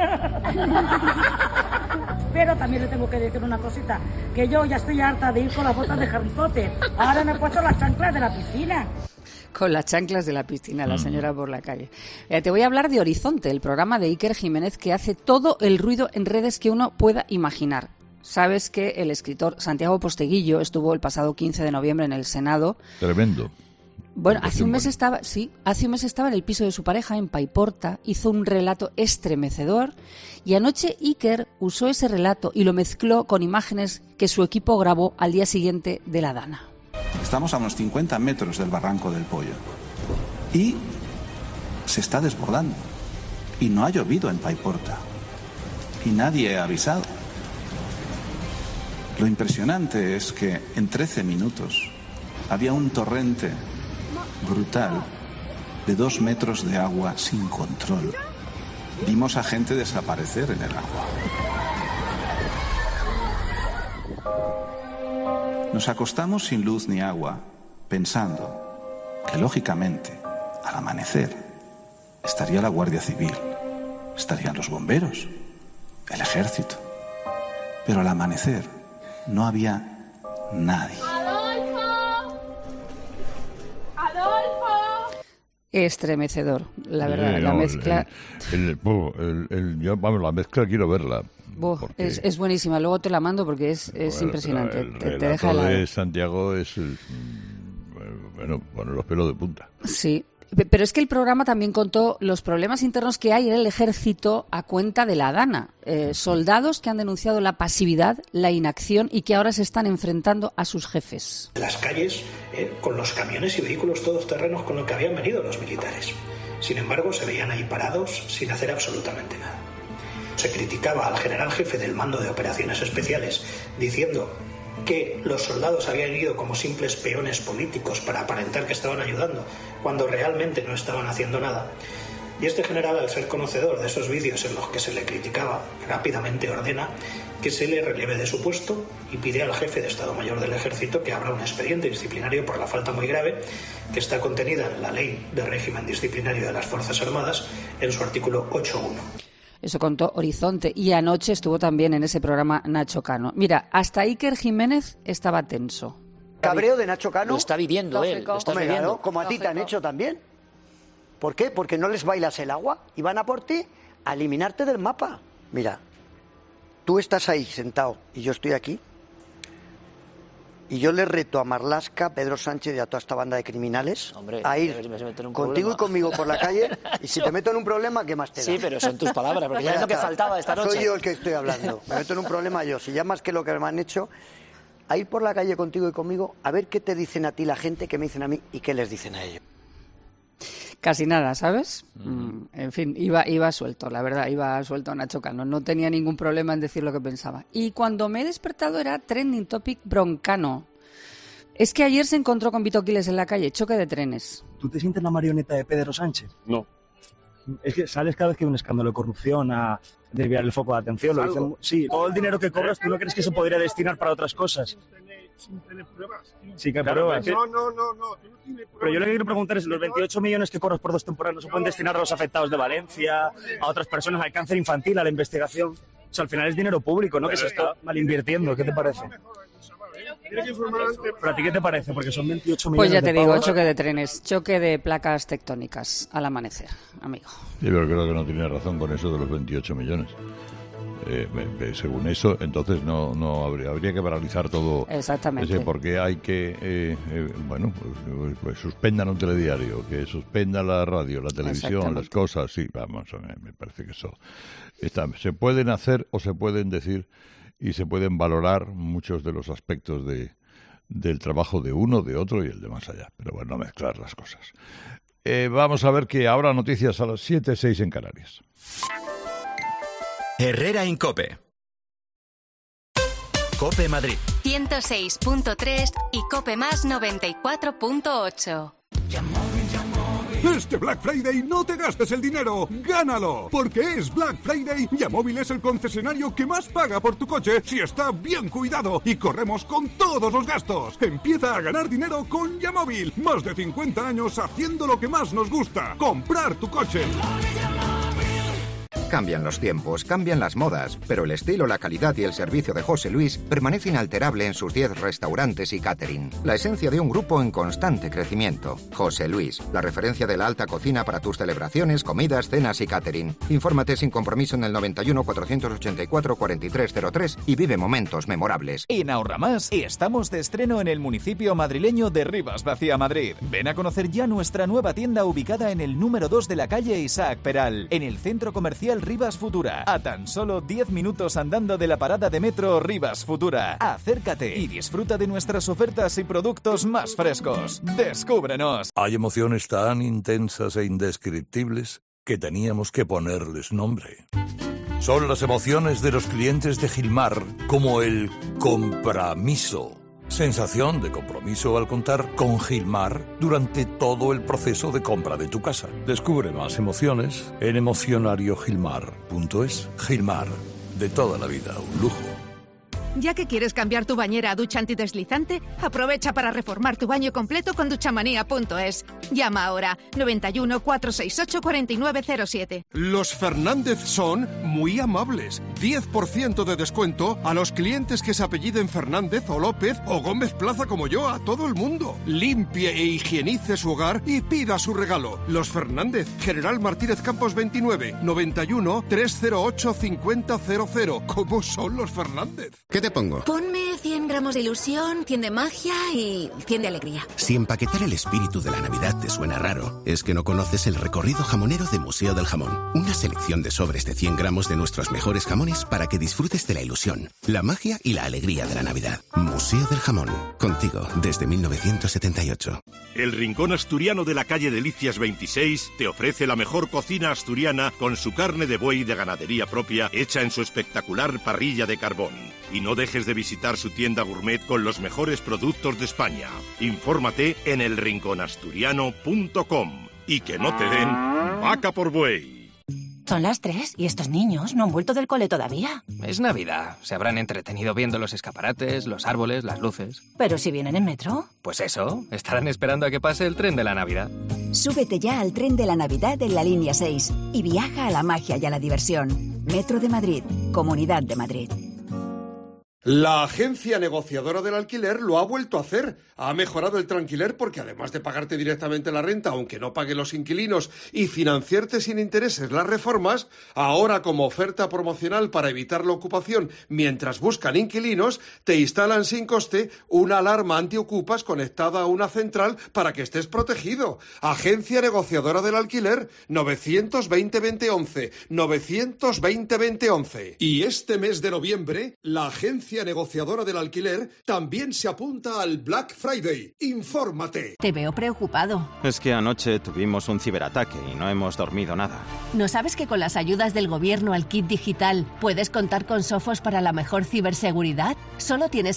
Speaker 24: Pero también le tengo que decir una cosita, que yo ya estoy harta de ir con las botas de Harry Potter. Ahora me he puesto las chanclas de la piscina.
Speaker 4: Con las chanclas de la piscina, la
Speaker 24: Mm.
Speaker 4: señora por la calle. Eh, te voy a hablar de Horizonte, el programa de Iker Jiménez que hace todo el ruido en redes que uno pueda imaginar. Sabes que el escritor Santiago Posteguillo estuvo el pasado quince de noviembre en el Senado.
Speaker 3: Tremendo.
Speaker 4: Bueno, hace un mes estaba, sí, hace un mes estaba en el piso de su pareja en Paiporta, hizo un relato estremecedor y anoche Iker usó ese relato y lo mezcló con imágenes que su equipo grabó al día siguiente de la Dana.
Speaker 26: Estamos a unos cincuenta metros del barranco del Pollo y se está desbordando y no ha llovido en Paiporta y nadie ha avisado. Lo impresionante es que en trece minutos había un torrente brutal de dos metros de agua sin control. Vimos a gente desaparecer en el agua. Nos acostamos sin luz ni agua, pensando que lógicamente, al amanecer, estaría la Guardia Civil, estarían los bomberos, el ejército. Pero al amanecer no había nadie.
Speaker 4: Estremecedor, la verdad,
Speaker 3: Sí,
Speaker 4: la
Speaker 3: no,
Speaker 4: mezcla...
Speaker 3: El, el- oh, el- el- yo, vamos, la mezcla quiero verla.
Speaker 4: Buh,
Speaker 3: porque
Speaker 4: es, es buenísima, luego te la mando porque es, es
Speaker 3: el-
Speaker 4: impresionante,
Speaker 3: El
Speaker 4: te, te
Speaker 3: relato
Speaker 4: deja helado.
Speaker 3: de Santiago es, el, mm, bueno, bueno, los pelos de punta.
Speaker 4: Sí, Pero es que el programa también contó los problemas internos que hay en el ejército a cuenta de la Dana. Eh, soldados que han denunciado la pasividad, la inacción y que ahora se están enfrentando a sus jefes.
Speaker 5: Las calles eh, con los camiones y vehículos todoterrenos con los que habían venido los militares. Sin embargo, se veían ahí parados sin hacer absolutamente nada. Se criticaba al general jefe del mando de operaciones especiales diciendo que los soldados habían ido como simples peones políticos para aparentar que estaban ayudando, cuando realmente no estaban haciendo nada. Y este general, al ser conocedor de esos vídeos en los que se le criticaba, rápidamente ordena que se le releve de su puesto y pide al jefe de Estado Mayor del Ejército que abra un expediente disciplinario por la falta muy grave que está contenida en la Ley de Régimen Disciplinario de las Fuerzas Armadas en su artículo ocho punto uno.
Speaker 4: Eso contó Horizonte y anoche estuvo también en ese programa Nacho Cano. Mira, hasta Iker Jiménez estaba tenso.
Speaker 8: Cabreo de Nacho Cano.
Speaker 10: Lo está viviendo
Speaker 8: Lógico.
Speaker 10: él, lo está
Speaker 8: Hombre,
Speaker 10: viviendo.
Speaker 8: ¿no? Como a ti te han hecho también. ¿Por qué? Porque no les bailas el agua y van a por ti a eliminarte del mapa. Mira, tú estás ahí sentado y yo estoy aquí. Y yo le reto a Marlaska, a Pedro Sánchez y a toda esta banda de criminales
Speaker 10: Hombre,
Speaker 8: a ir
Speaker 10: me meto en un
Speaker 8: contigo
Speaker 10: problema.
Speaker 8: y conmigo por la calle y si te meto en un problema, ¿qué más te da?
Speaker 10: Sí, pero son tus palabras, porque ya es lo que faltaba esta noche.
Speaker 8: Soy yo el que estoy hablando. Me meto en un problema yo. Si ya más que lo que me han hecho, a ir por la calle contigo y conmigo a ver qué te dicen a ti la gente, qué me dicen a mí y qué les dicen a ellos.
Speaker 4: Casi nada, ¿sabes? Mm, en fin, iba, iba suelto, la verdad, iba suelto Nacho Cano. No tenía ningún problema en decir lo que pensaba. Y cuando me he despertado era trending topic broncano. Es que ayer se encontró con Vito Quiles en la calle, choque de trenes.
Speaker 11: ¿Tú te sientes la marioneta de Pedro Sánchez?
Speaker 12: No.
Speaker 11: Es que sales cada vez que hay un escándalo de corrupción a desviar el foco de atención. Lo dicen, sí, todo el dinero que cobras, ¿tú no crees que se podría destinar para otras cosas?
Speaker 12: Sin tener pruebas.
Speaker 11: Sí, que
Speaker 12: Claro,
Speaker 11: pruebas.
Speaker 12: No, no, no, no. Tú no tienes pruebas.
Speaker 11: Pero yo lo que quiero preguntar es, los veintiocho millones que cobras por dos temporadas no se pueden destinar a los afectados de Valencia, a otras personas, al cáncer infantil, a la investigación. O sea, al final es dinero público, ¿no? Que se está mal invirtiendo. ¿Qué te parece? ¿Pero a ti qué te parece? Porque son veintiocho millones
Speaker 4: Pues ya te
Speaker 11: de
Speaker 4: digo,
Speaker 11: pavos.
Speaker 4: choque de trenes, choque de placas tectónicas al amanecer, amigo.
Speaker 3: Sí, pero creo que no tiene razón con eso de los veintiocho millones. Eh, eh, según eso, entonces no, no habría, habría que paralizar todo.
Speaker 4: Exactamente.
Speaker 3: Ese, porque hay que, eh, eh, bueno, pues, pues suspendan un telediario, que suspenda la radio, la televisión, las cosas, sí, vamos, me, me parece que eso está, se pueden hacer o se pueden decir y se pueden valorar muchos de los aspectos de del trabajo de uno, de otro y el de más allá. Pero bueno, no mezclar las cosas. Eh, vamos a ver que ahora noticias a las siete, seis en Canarias.
Speaker 1: Herrera Incope. Cope Madrid.
Speaker 2: ciento seis punto tres y Cope Más noventa y cuatro punto ocho.
Speaker 13: Este Black Friday no te gastes el dinero, gánalo, porque es Black Friday y Yamóvil es el concesionario que más paga por tu coche si está bien cuidado y corremos con todos los gastos. Empieza a ganar dinero con Yamóvil, más de cincuenta años haciendo lo que más nos gusta, comprar tu coche.
Speaker 27: Cambian los tiempos, cambian las modas, pero el estilo, la calidad y el servicio de José Luis permanece inalterable en sus diez restaurantes y catering. La esencia de un grupo en constante crecimiento. José Luis, la referencia de la alta cocina para tus celebraciones, comidas, cenas y catering. Infórmate sin compromiso en el noventa y uno, cuatrocientos ochenta y cuatro, cuarenta y tres cero tres y vive momentos memorables.
Speaker 28: En Ahorramás estamos de estreno en el municipio madrileño de Rivas Vacía, Madrid. Ven a conocer ya nuestra nueva tienda ubicada en el número dos de la calle Isaac Peral, en el centro comercial Rivas Futura, a tan solo diez minutos andando de la parada de metro Rivas Futura. Acércate y disfruta de nuestras ofertas y productos más frescos. ¡Descúbrenos!
Speaker 29: Hay emociones tan intensas e indescriptibles que teníamos que ponerles nombre. Son las emociones de los clientes de Gilmar, como el compromiso. Sensación de compromiso al contar con Gilmar durante todo el proceso de compra de tu casa. Descubre más emociones en emocionario gilmar punto es. Gilmar, de toda la vida, un lujo.
Speaker 30: Ya que quieres cambiar tu bañera a ducha antideslizante, aprovecha para reformar tu baño completo con duchamanía punto es. Llama ahora noventa y uno, cuatrocientos sesenta y ocho, cuarenta y nueve cero siete.
Speaker 31: Los Fernández son muy amables.
Speaker 13: diez por ciento de descuento a los clientes que se apelliden Fernández o López o Gómez Plaza como yo, a todo el mundo. Limpie e higienice su hogar y pida su regalo. Los Fernández, General Martínez Campos veintinueve, noventa y uno, trescientos ocho, cincuenta cero cero. ¿Cómo son los Fernández?
Speaker 6: ¿Qué te pongo?
Speaker 9: Ponme cien gramos de ilusión, cien de magia y cien de alegría.
Speaker 6: Si empaquetar el espíritu de la Navidad te suena raro, es que no conoces el recorrido jamonero de Museo del Jamón. Una selección de sobres de cien gramos de nuestros mejores jamones para que disfrutes de la ilusión, la magia y la alegría de la Navidad. Museo del Jamón, contigo desde mil novecientos setenta y ocho.
Speaker 14: El Rincón Asturiano de la calle Delicias veintiséis te ofrece la mejor cocina asturiana con su carne de buey de ganadería propia hecha en su espectacular parrilla de carbón. Y no dejes de visitar su tienda gourmet con los mejores productos de España. Infórmate en el rincón asturiano punto com y que no te den vaca por buey.
Speaker 15: Son las tres y estos niños no han vuelto del cole todavía.
Speaker 16: Es Navidad. Se habrán entretenido viendo los escaparates, los árboles, las luces.
Speaker 15: ¿Pero si vienen en metro?
Speaker 16: Pues eso, estarán esperando a que pase el tren de la Navidad.
Speaker 17: Súbete ya al tren de la Navidad en la línea seis y viaja a la magia y a la diversión. Metro de Madrid, Comunidad de Madrid.
Speaker 18: La agencia negociadora del alquiler lo ha vuelto a hacer. Ha mejorado el tranquiler porque además de pagarte directamente la renta, aunque no paguen los inquilinos, y financiarte sin intereses las reformas, ahora como oferta promocional para evitar la ocupación mientras buscan inquilinos, te instalan sin coste una alarma antiocupas conectada a una central para que estés protegido. Agencia negociadora del alquiler, novecientos veinte veinte once, novecientos veinte veinte once. Y este mes de noviembre, la agencia negociadora del alquiler también se apunta al Black Friday. ¡Infórmate!
Speaker 19: Te veo preocupado.
Speaker 18: Es que anoche tuvimos un ciberataque y no hemos dormido nada.
Speaker 19: ¿No sabes que con las ayudas del gobierno al kit digital puedes contar con Sofos para la mejor ciberseguridad? Solo tienes que